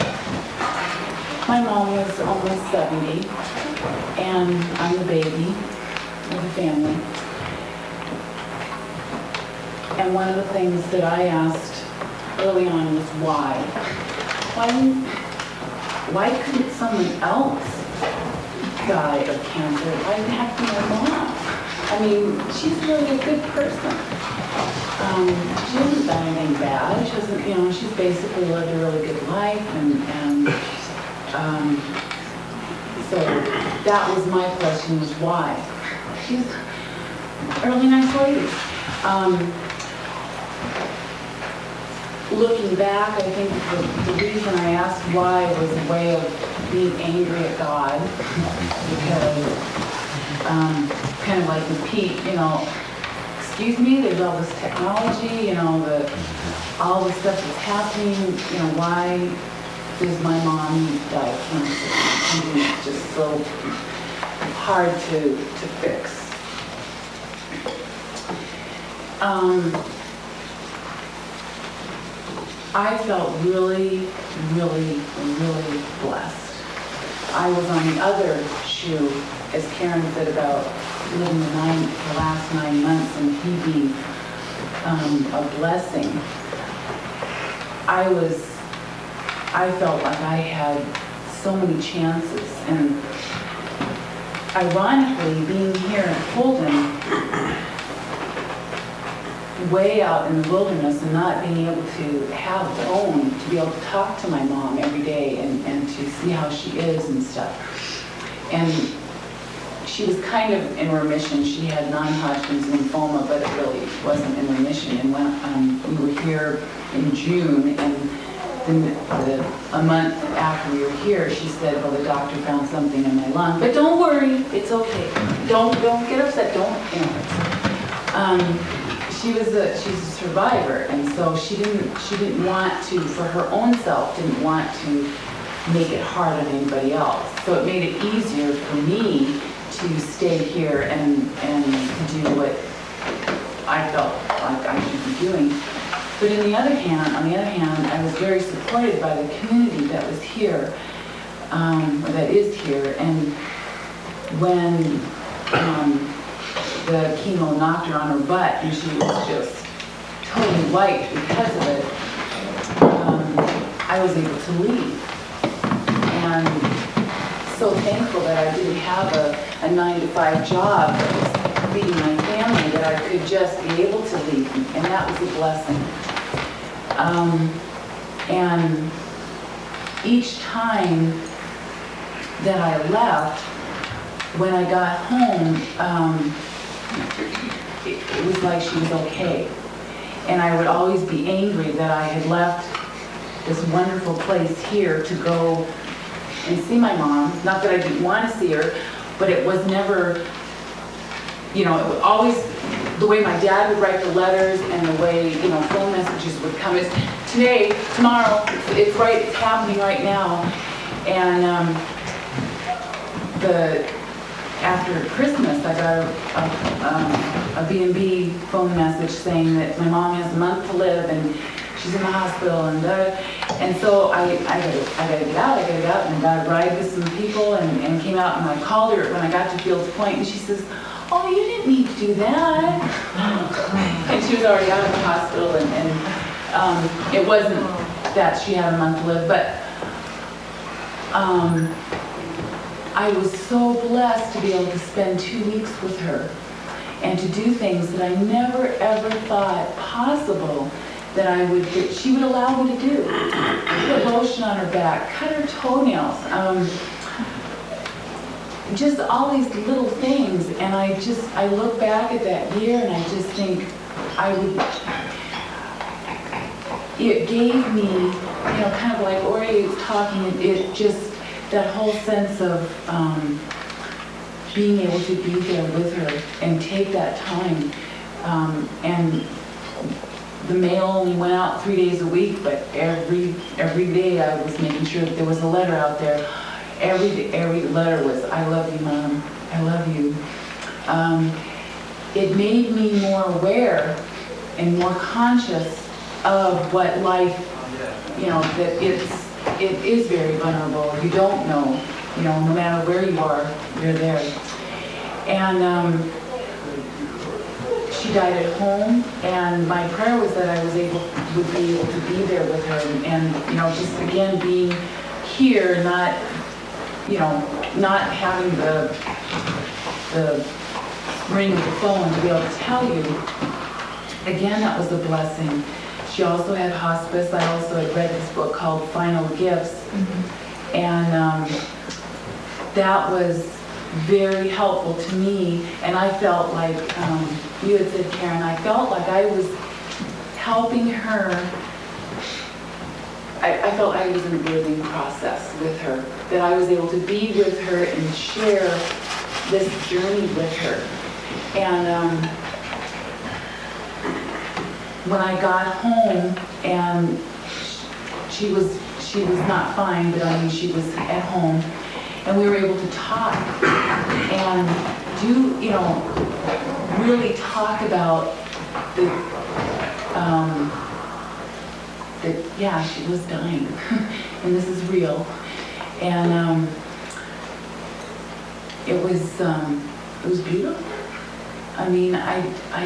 My mom was almost 70, and I'm the baby of the family. And one of the things that I asked early on was why. Why couldn't someone else die of cancer? Why did it have to be my mom? I mean, she's really a good person. She hasn't done anything bad. She hasn't, she's basically lived a really good life, and so that was my question, was why? She's a really nice lady. Looking back, I think the reason I asked why was a way of being angry at God, because kind of like with Pete, excuse me, there's all this technology, all the stuff that's happening, why does my mom die of cancer? Something that's just so hard to fix. I felt really, really, really blessed. I was on the other shoe, as Karen said, about living the last 9 months and he being a blessing. I felt like I had so many chances, and ironically, being here in Holden, way out in the wilderness and not being able to have a phone, to be able to talk to my mom every day and to see how she is and stuff. And she was kind of in remission. She had non-Hodgkin's lymphoma, but it really wasn't in remission. And when we were here in June, and a month after we were here, she said, well, the doctor found something in my lung, but don't worry, it's okay. Don't get upset, she's a survivor, and so she didn't want to, for her own self, didn't want to make it hard on anybody else. So it made it easier for me to stay here and to do what I felt like I should be doing. But on the other hand, I was very supported by the community that was here, or that is here. And when the chemo knocked her on her butt, and she was just totally white because of it. I was able to leave. And so thankful that I didn't have a 9-to-5 job that was feeding my family, that I could just be able to leave, and that was a blessing. And each time that I left, when I got home, it was like she was okay. And I would always be angry that I had left this wonderful place here to go and see my mom. Not that I didn't want to see her, but it was never, you know, it was always the way my dad would write the letters and the way, you know, phone messages would come. It's today, tomorrow, it's right, it's happening right now. And after Christmas, I got a B&B phone message saying that my mom has a month to live and she's in the hospital, and so I gotta get out, and I got a ride with some people and came out, and I called her when I got to Fields Point, and she says, "Oh, you didn't need to do that." And she was already out of the hospital, and it wasn't that she had a month to live, but I was so blessed to be able to spend 2 weeks with her and to do things that I never ever thought possible that I would do. She would allow me to do. Put lotion on her back, cut her toenails, just all these little things. And I look back at that year and I just think it gave me, you know, kind of like Ori was talking, it just, that whole sense of being able to be there with her and take that time. And the mail only went out 3 days a week, but every day I was making sure that there was a letter out there. Every letter was, "I love you, Mom. I love you." It made me more aware and more conscious of what life, you know, that it is very vulnerable. You don't know, you know, no matter where you are, you're there. And she died at home, and my prayer was that I would be able to be there with her, and you know, just again being here, not, you know, not having the ring of the phone to be able to tell you. Again, that was a blessing. She also had hospice. I also had read this book called Final Gifts, and that was very helpful to me. And I felt like, you had said, Karen, I felt like I was helping her. I felt I was in a birthing process with her, that I was able to be with her and share this journey with her. And when I got home, and she was not fine, but I mean, she was at home, and we were able to talk and do, you know, really talk about that yeah, she was dying, and this is real, and it was beautiful. I mean, I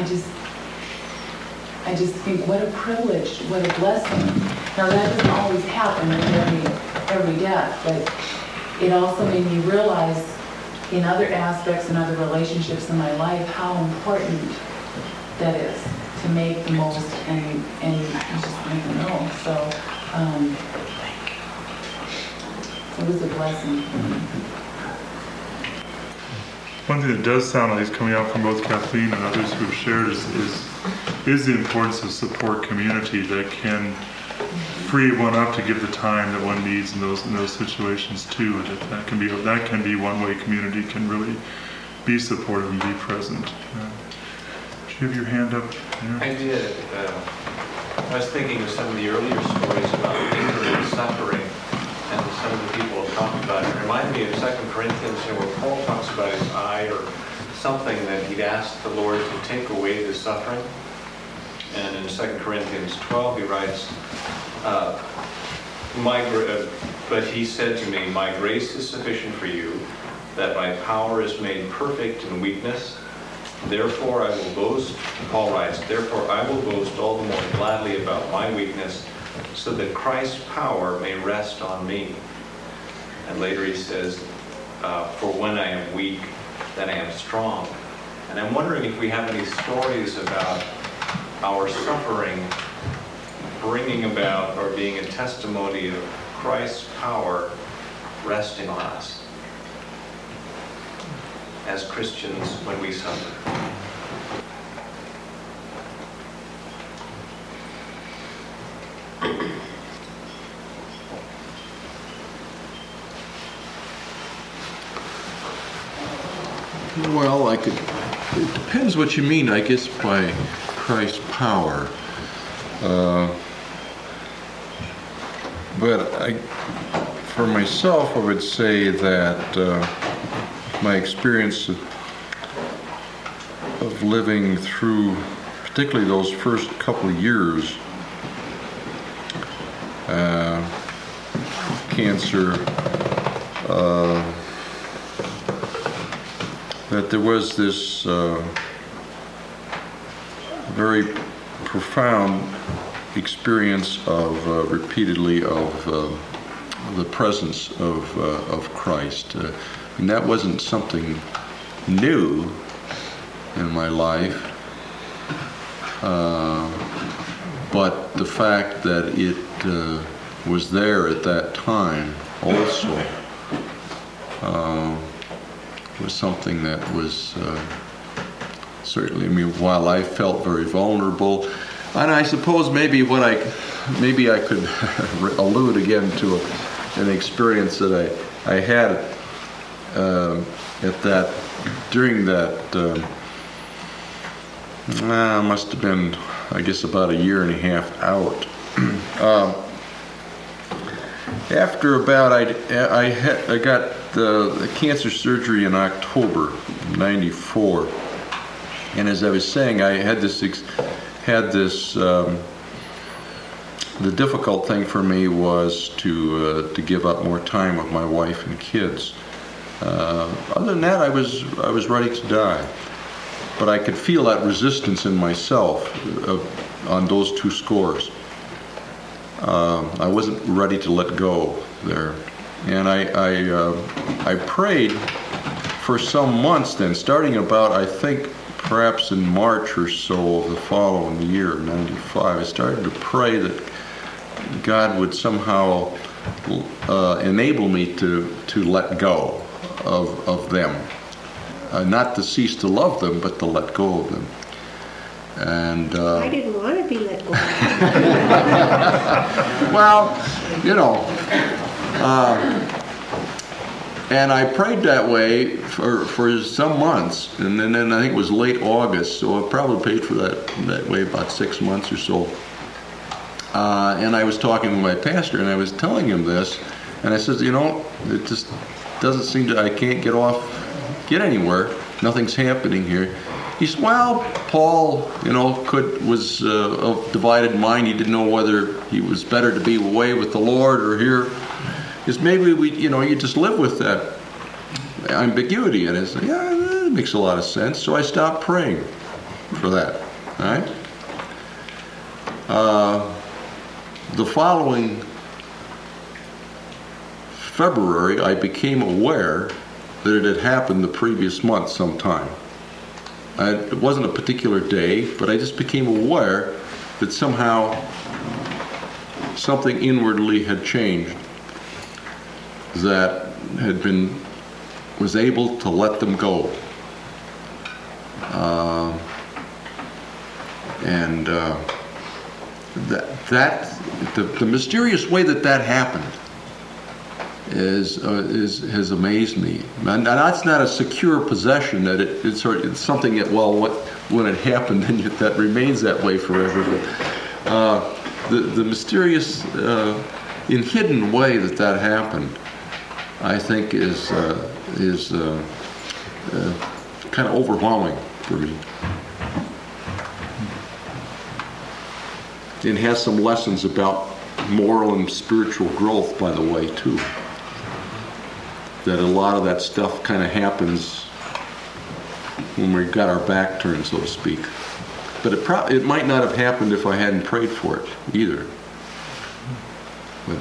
just think what a privilege, what a blessing. Now that doesn't always happen in every death, but it also made me realize in other aspects and other relationships in my life how important that is, to make the most and just make them know. So it was a blessing. One thing that does sound like is coming out from both Kathleen and others who have shared is the importance of support community that can free one up to give the time that one needs in those situations too. And that can be one way community can really be supportive and be present. Do you have your hand up there? I did. I was thinking of some of the earlier stories about anger and suffering, and some of the people have talked about it. It reminded me of 2 Corinthians, where Paul talks about his eye or something that he'd asked the Lord to take away the suffering. And in 2 Corinthians 12, he writes, but he said to me, "My grace is sufficient for you, that my power is made perfect in weakness. Therefore I will boast, Paul writes, therefore I will boast all the more gladly about my weakness, so that Christ's power may rest on me. And later he says, for when I am weak, then I am strong. And I'm wondering if we have any stories about our suffering bringing about or being a testimony of Christ's power resting on us as Christians when we suffer. Well, it depends what you mean, I guess, by Christ's power. But for myself, I would say that my experience of living through, particularly those first couple of years, cancer, that there was this very profound experience of repeatedly of the presence of Christ. And that wasn't something new in my life, but the fact that it was there at that time also was something that was certainly, I mean, while I felt very vulnerable, and I suppose maybe I could allude again to an experience that I had during that must have been, I guess, about a year and a half out. After about I got the cancer surgery in October '94, and as I was saying, I had this. The difficult thing for me was to give up more time with my wife and kids. Other than that, I was ready to die, but I could feel that resistance in myself on those two scores. I wasn't ready to let go there, and I prayed for some months then, starting about, I think, perhaps in March or so of the following year, '95, I started to pray that God would somehow enable me to let go of them. Not to cease to love them, but to let go of them. And I didn't want to be let go. Well, you know, and I prayed that way for some months, and then I think it was late August, so I probably prayed for that way about 6 months or so. And I was talking to my pastor, and I was telling him this, and I said, you know, it just doesn't seem I can't get anywhere. Nothing's happening here. He said, well, Paul, you know, was of divided mind. He didn't know whether he was better to be away with the Lord or here. Is maybe you just live with that ambiguity. And I said, yeah, that makes a lot of sense. So I stopped praying for that. All right. The following February, I became aware that it had happened the previous month sometime. It wasn't a particular day, but I just became aware that somehow something inwardly had changed, that was able to let them go. The mysterious way that happened has amazed me. And that's not a secure possession, that it's something that, when it happened, then that remains that way forever. But the mysterious, in hidden way that happened, I think is kind of overwhelming for me. It has some lessons about moral and spiritual growth, by the way, too. that a lot of that stuff kind of happens when we've got our back turned, so to speak. But it might not have happened if I hadn't prayed for it either. But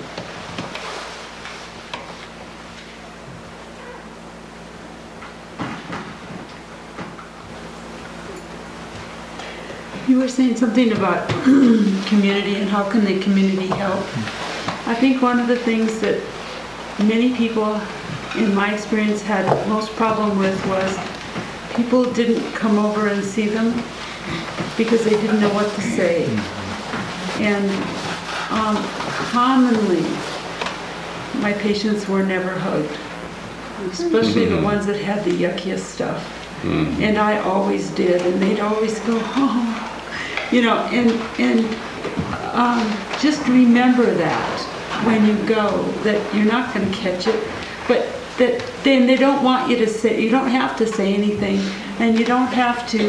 You were saying something about community and how can the community help. I think one of the things that many people, in my experience, had most problem with was people didn't come over and see them because they didn't know what to say. And commonly, my patients were never hugged, especially the ones that had the yuckiest stuff. And I always did, and they'd always go, oh. You know, and just remember that when you go, that you're not going to catch it, but that then they don't want you to say, you don't have to say anything, and you don't have to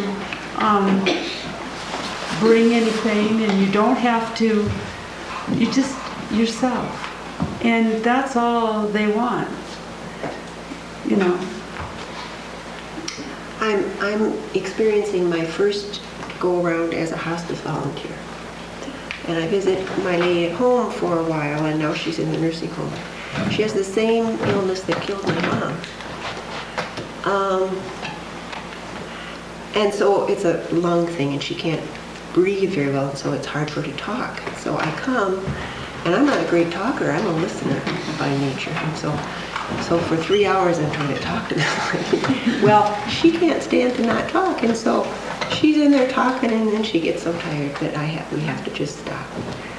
bring anything, and you don't have to, you just yourself. And that's all they want, you know. I'm experiencing my first go-around as a hospice volunteer. And I visit my lady at home for a while, and now she's in the nursing home. She has the same illness that killed my mom. And so it's a lung thing, and she can't breathe very well, and so it's hard for her to talk. So I come, and I'm not a great talker, I'm a listener by nature. And so for 3 hours I'm trying to talk to this lady. Well, she can't stand to not talk, and so she's in there talking, and then she gets so tired that we have to just stop.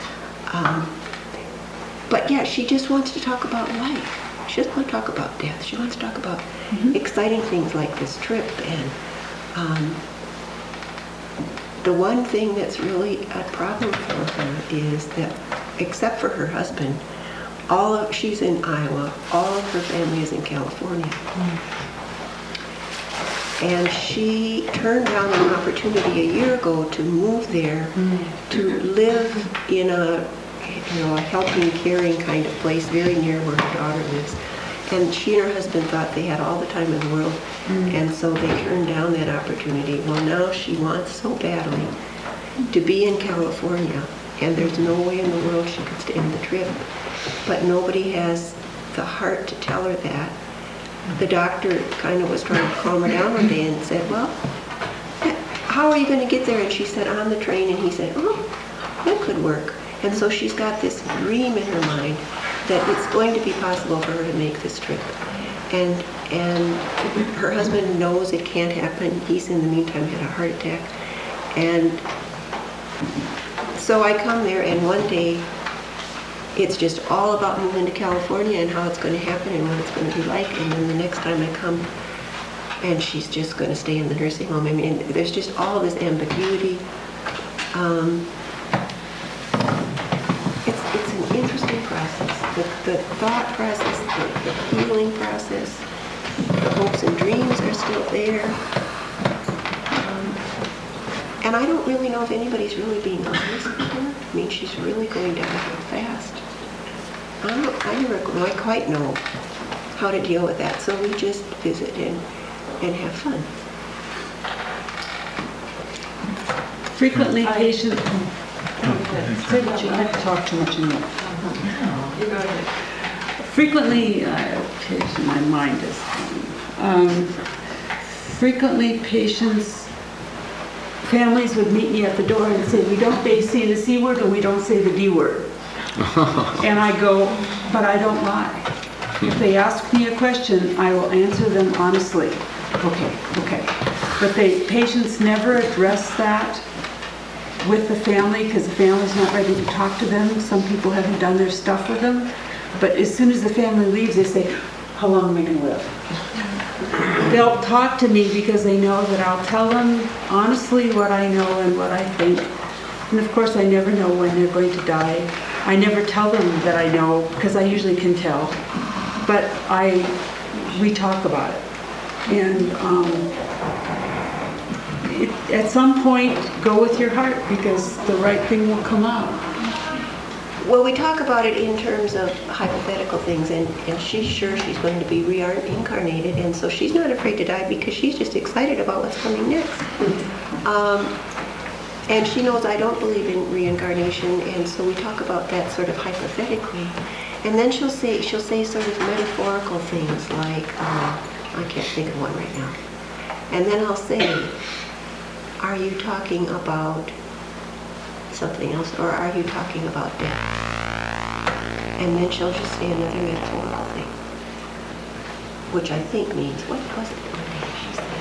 But yeah, she just wants to talk about life. She doesn't want to talk about death. She wants to talk about exciting things like this trip. And the one thing that's really a problem for her is that, except for her husband, she's in Iowa, all of her family is in California. And she turned down an opportunity a year ago to move there, to live in a helping, caring kind of place very near where her daughter lives. And she and her husband thought they had all the time in the world, and so they turned down that opportunity. Well, now she wants so badly to be in California, and there's no way in the world she could stay on the trip. But nobody has the heart to tell her that. The doctor kind of was trying to calm her down one day and said, well, how are you going to get there? And she said, on the train. And he said, oh, that could work. And so she's got this dream in her mind that it's going to be possible for her to make this trip. And her husband knows it can't happen. He's in the meantime had a heart attack. And so I come there, and one day it's just all about moving to California and how it's going to happen and what it's going to be like. And then the next time I come, and she's just going to stay in the nursing home. I mean, there's just all this ambiguity. It's an interesting process. The thought process, the healing process, the hopes and dreams are still there. And I don't really know if anybody's really being honest with her. I mean, she's really going down real fast. I never quite know how to deal with that, so we just visit and have fun. Frequently, patients. Say what you like to talk too much anymore. You go ahead. Frequently, my mind is. Frequently, families would meet me at the door and say, we don't say the C word and we don't say the D word. And I go, but I don't lie. If they ask me a question, I will answer them honestly. Okay. But patients never address that with the family because the family's not ready to talk to them. Some people haven't done their stuff with them. But as soon as the family leaves, they say, how long am I going to live? They'll talk to me because they know that I'll tell them honestly what I know and what I think. And of course, I never know when they're going to die. I never tell them that I know because I usually can tell. But we talk about it. And at some point, go with your heart because the right thing will come out. Well, we talk about it in terms of hypothetical things, and she's sure she's going to be reincarnated, and so she's not afraid to die because she's just excited about what's coming next. And she knows I don't believe in reincarnation, and so we talk about that sort of hypothetically. And then she'll say sort of metaphorical things like, I can't think of one right now. And then I'll say, are you talking about something else, or are you talking about death? And then she'll just say another metaphorical thing, which I think means, what was it she said?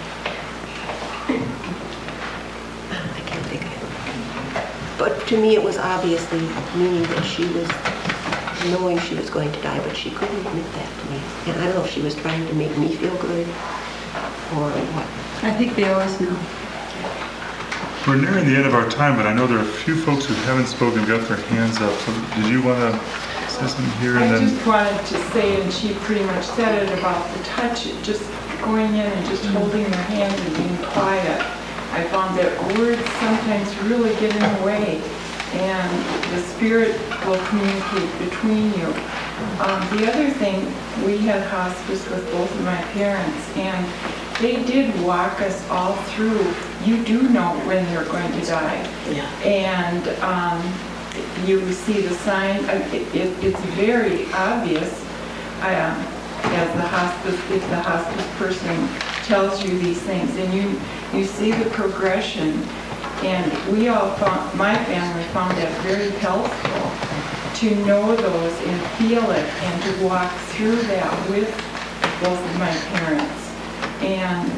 I can't think of it. But to me it was obviously meaning that she was knowing she was going to die, but she couldn't admit that to me. And I don't know if she was trying to make me feel good or what. I think they always know. We're nearing the end of our time, but I know there are a few folks who haven't spoken, got their hands up. So did you want to say something here? I just wanted to say, and she pretty much said it, about the touch, just going in and just holding their hand and being quiet. I found that words sometimes really get in the way, and the spirit will communicate between you. The other thing, we had hospice with both of my parents, and they did walk us all through. You do know when they're going to die. Yeah. And you see the sign. It's very obvious as the hospice, if the hospice person tells you these things, and you see the progression. And we all found, my family found that very helpful to know those and feel it and to walk through that with both of my parents. And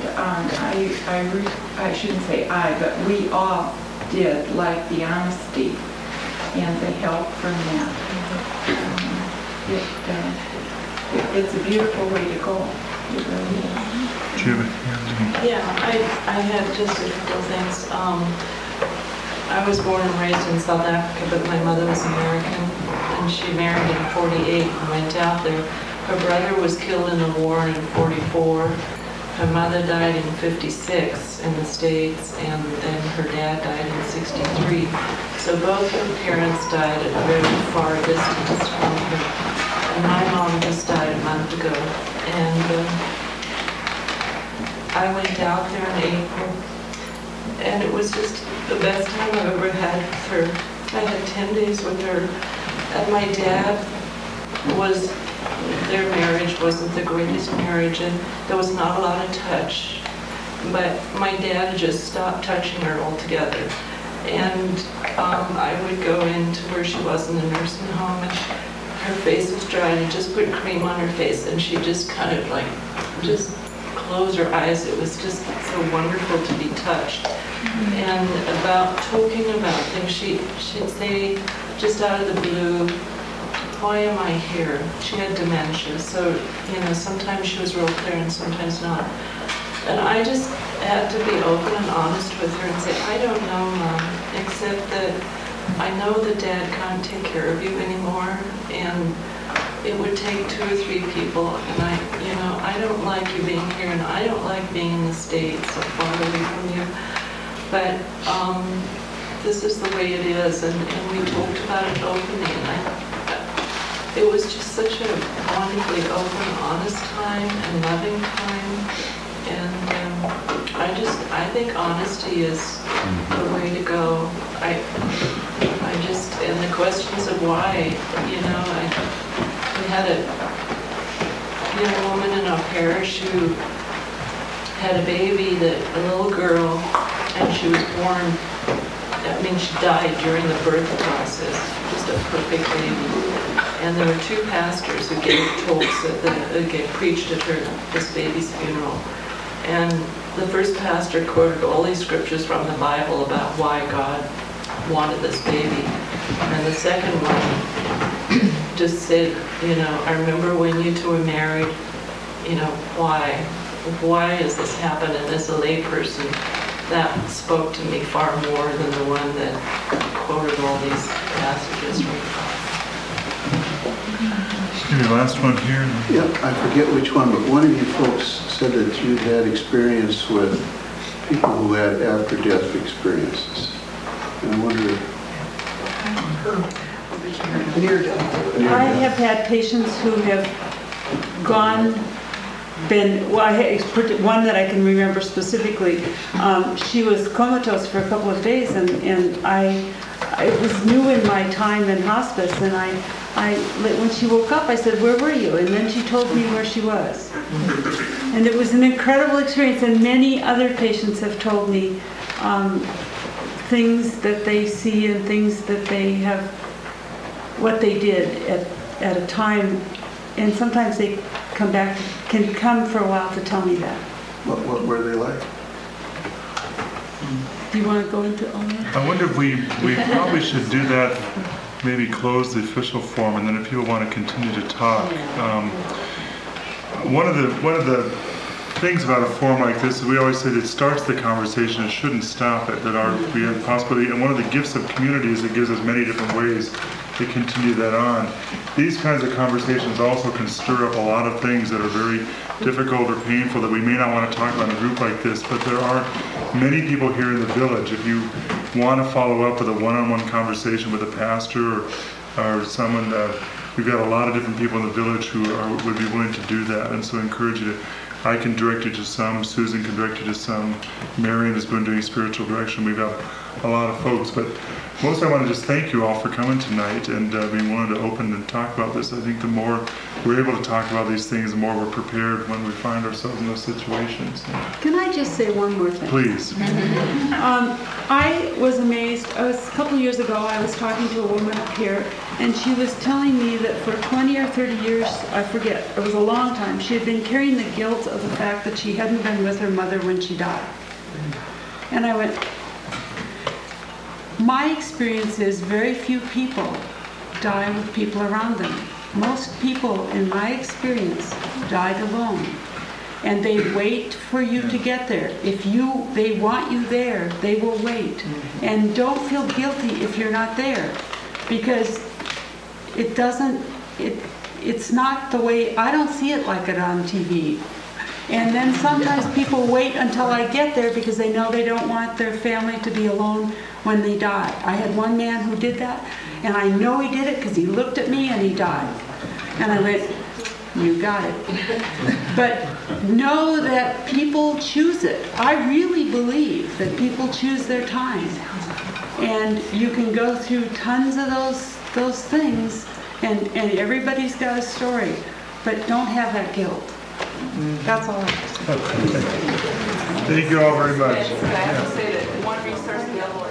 I shouldn't say I, but we all did like the honesty and the help from that. It's a beautiful way to go. It really is. Yeah, I had just a couple of things. I was born and raised in South Africa, but my mother was American, and she married in 48 and went out there. Her brother was killed in the war in 44. Her mother died in 56 in the States, and then her dad died in 63. So both her parents died at a very far distance from her. And my mom just died a month ago. And I went out there in April, and it was just the best time I've ever had with her. I had 10 days with her, and my dad their marriage wasn't the greatest marriage, and there was not a lot of touch, but my dad just stopped touching her altogether. And I would go into where she was in the nursing home, and her face was dry, and just put cream on her face, and she just kind of like, just close her eyes. It was just so wonderful to be touched. And talking about things, she'd say, just out of the blue, why am I here? She had dementia, so, sometimes she was real clear and sometimes not. And I just had to be open and honest with her and say, I don't know, Mom, except that I know that Dad can't take care of you anymore, and it would take 2 or 3 people, and I don't like you being here, and I don't like being in the States so far away from you, but this is the way it is, and we talked about it openly, and it was just such a wonderfully open, honest time and loving time, and I think honesty is the way to go. And the questions of why, we had a young woman in our parish who had a baby, a little girl, and she was born, she died during the birth process, just a perfect baby. And there were 2 pastors who gave talks that preached at this baby's funeral. And the first pastor quoted all these scriptures from the Bible about why God wanted this baby. And the second one just said, I remember when you 2 were married, why has this happened? And as a layperson, that spoke to me far more than the one that quoted all these passages from the Bible. Maybe the last one here. Yeah, I forget which one, but one of you folks said that you had experience with people who had after-death experiences. And I wonder if Near death. I have had patients who have well, one that I can remember specifically, she was comatose for a couple of days, and it was new in my time in hospice, and when she woke up, I said, "Where were you?" And then she told me where she was. And it was an incredible experience, and many other patients have told me things that they see and things that they have, what they did at a time, and sometimes they can come for a while to tell me that. What were they like? Do you want to go into all that? I wonder if we probably should do that, maybe close the official forum, and then if people want to continue to talk. One of the things about a forum like this is we always say that it starts the conversation, it shouldn't stop it, we have the possibility, and one of the gifts of community is it gives us many different ways to continue that on. These kinds of conversations also can stir up a lot of things that are very difficult or painful that we may not want to talk about in a group like this, but there are many people here in the village. If you want to follow up with a one-on-one conversation with a pastor or someone, we've got a lot of different people in the village who would be willing to do that, and so I encourage you to, I can direct you to some, Susan can direct you to some, Marion has been doing spiritual direction, we've got a lot of folks, but most I want to just thank you all for coming tonight and being willing to open and talk about this. I think the more we're able to talk about these things, the more we're prepared when we find ourselves in those situations. Can I just say one more thing? Please. I was amazed. A couple of years ago, I was talking to a woman up here, and she was telling me that for 20 or 30 years, I forget, it was a long time, she had been carrying the guilt of the fact that she hadn't been with her mother when she died. And I went, my experience is very few people die with people around them. Most people, in my experience, died alone. And they wait for you to get there. If they want you there, they will wait. And don't feel guilty if you're not there, because it's not the way, I don't see it like it on TV. And then sometimes people wait until I get there because they know they don't want their family to be alone when they die. I had one man who did that, and I know he did it because he looked at me and he died. And I went, you got it. But know that people choose it. I really believe that people choose their time. And you can go through tons of those things, and everybody's got a story, but don't have that guilt. That's all I have to say. Thank you all very much. I have to say that one resource available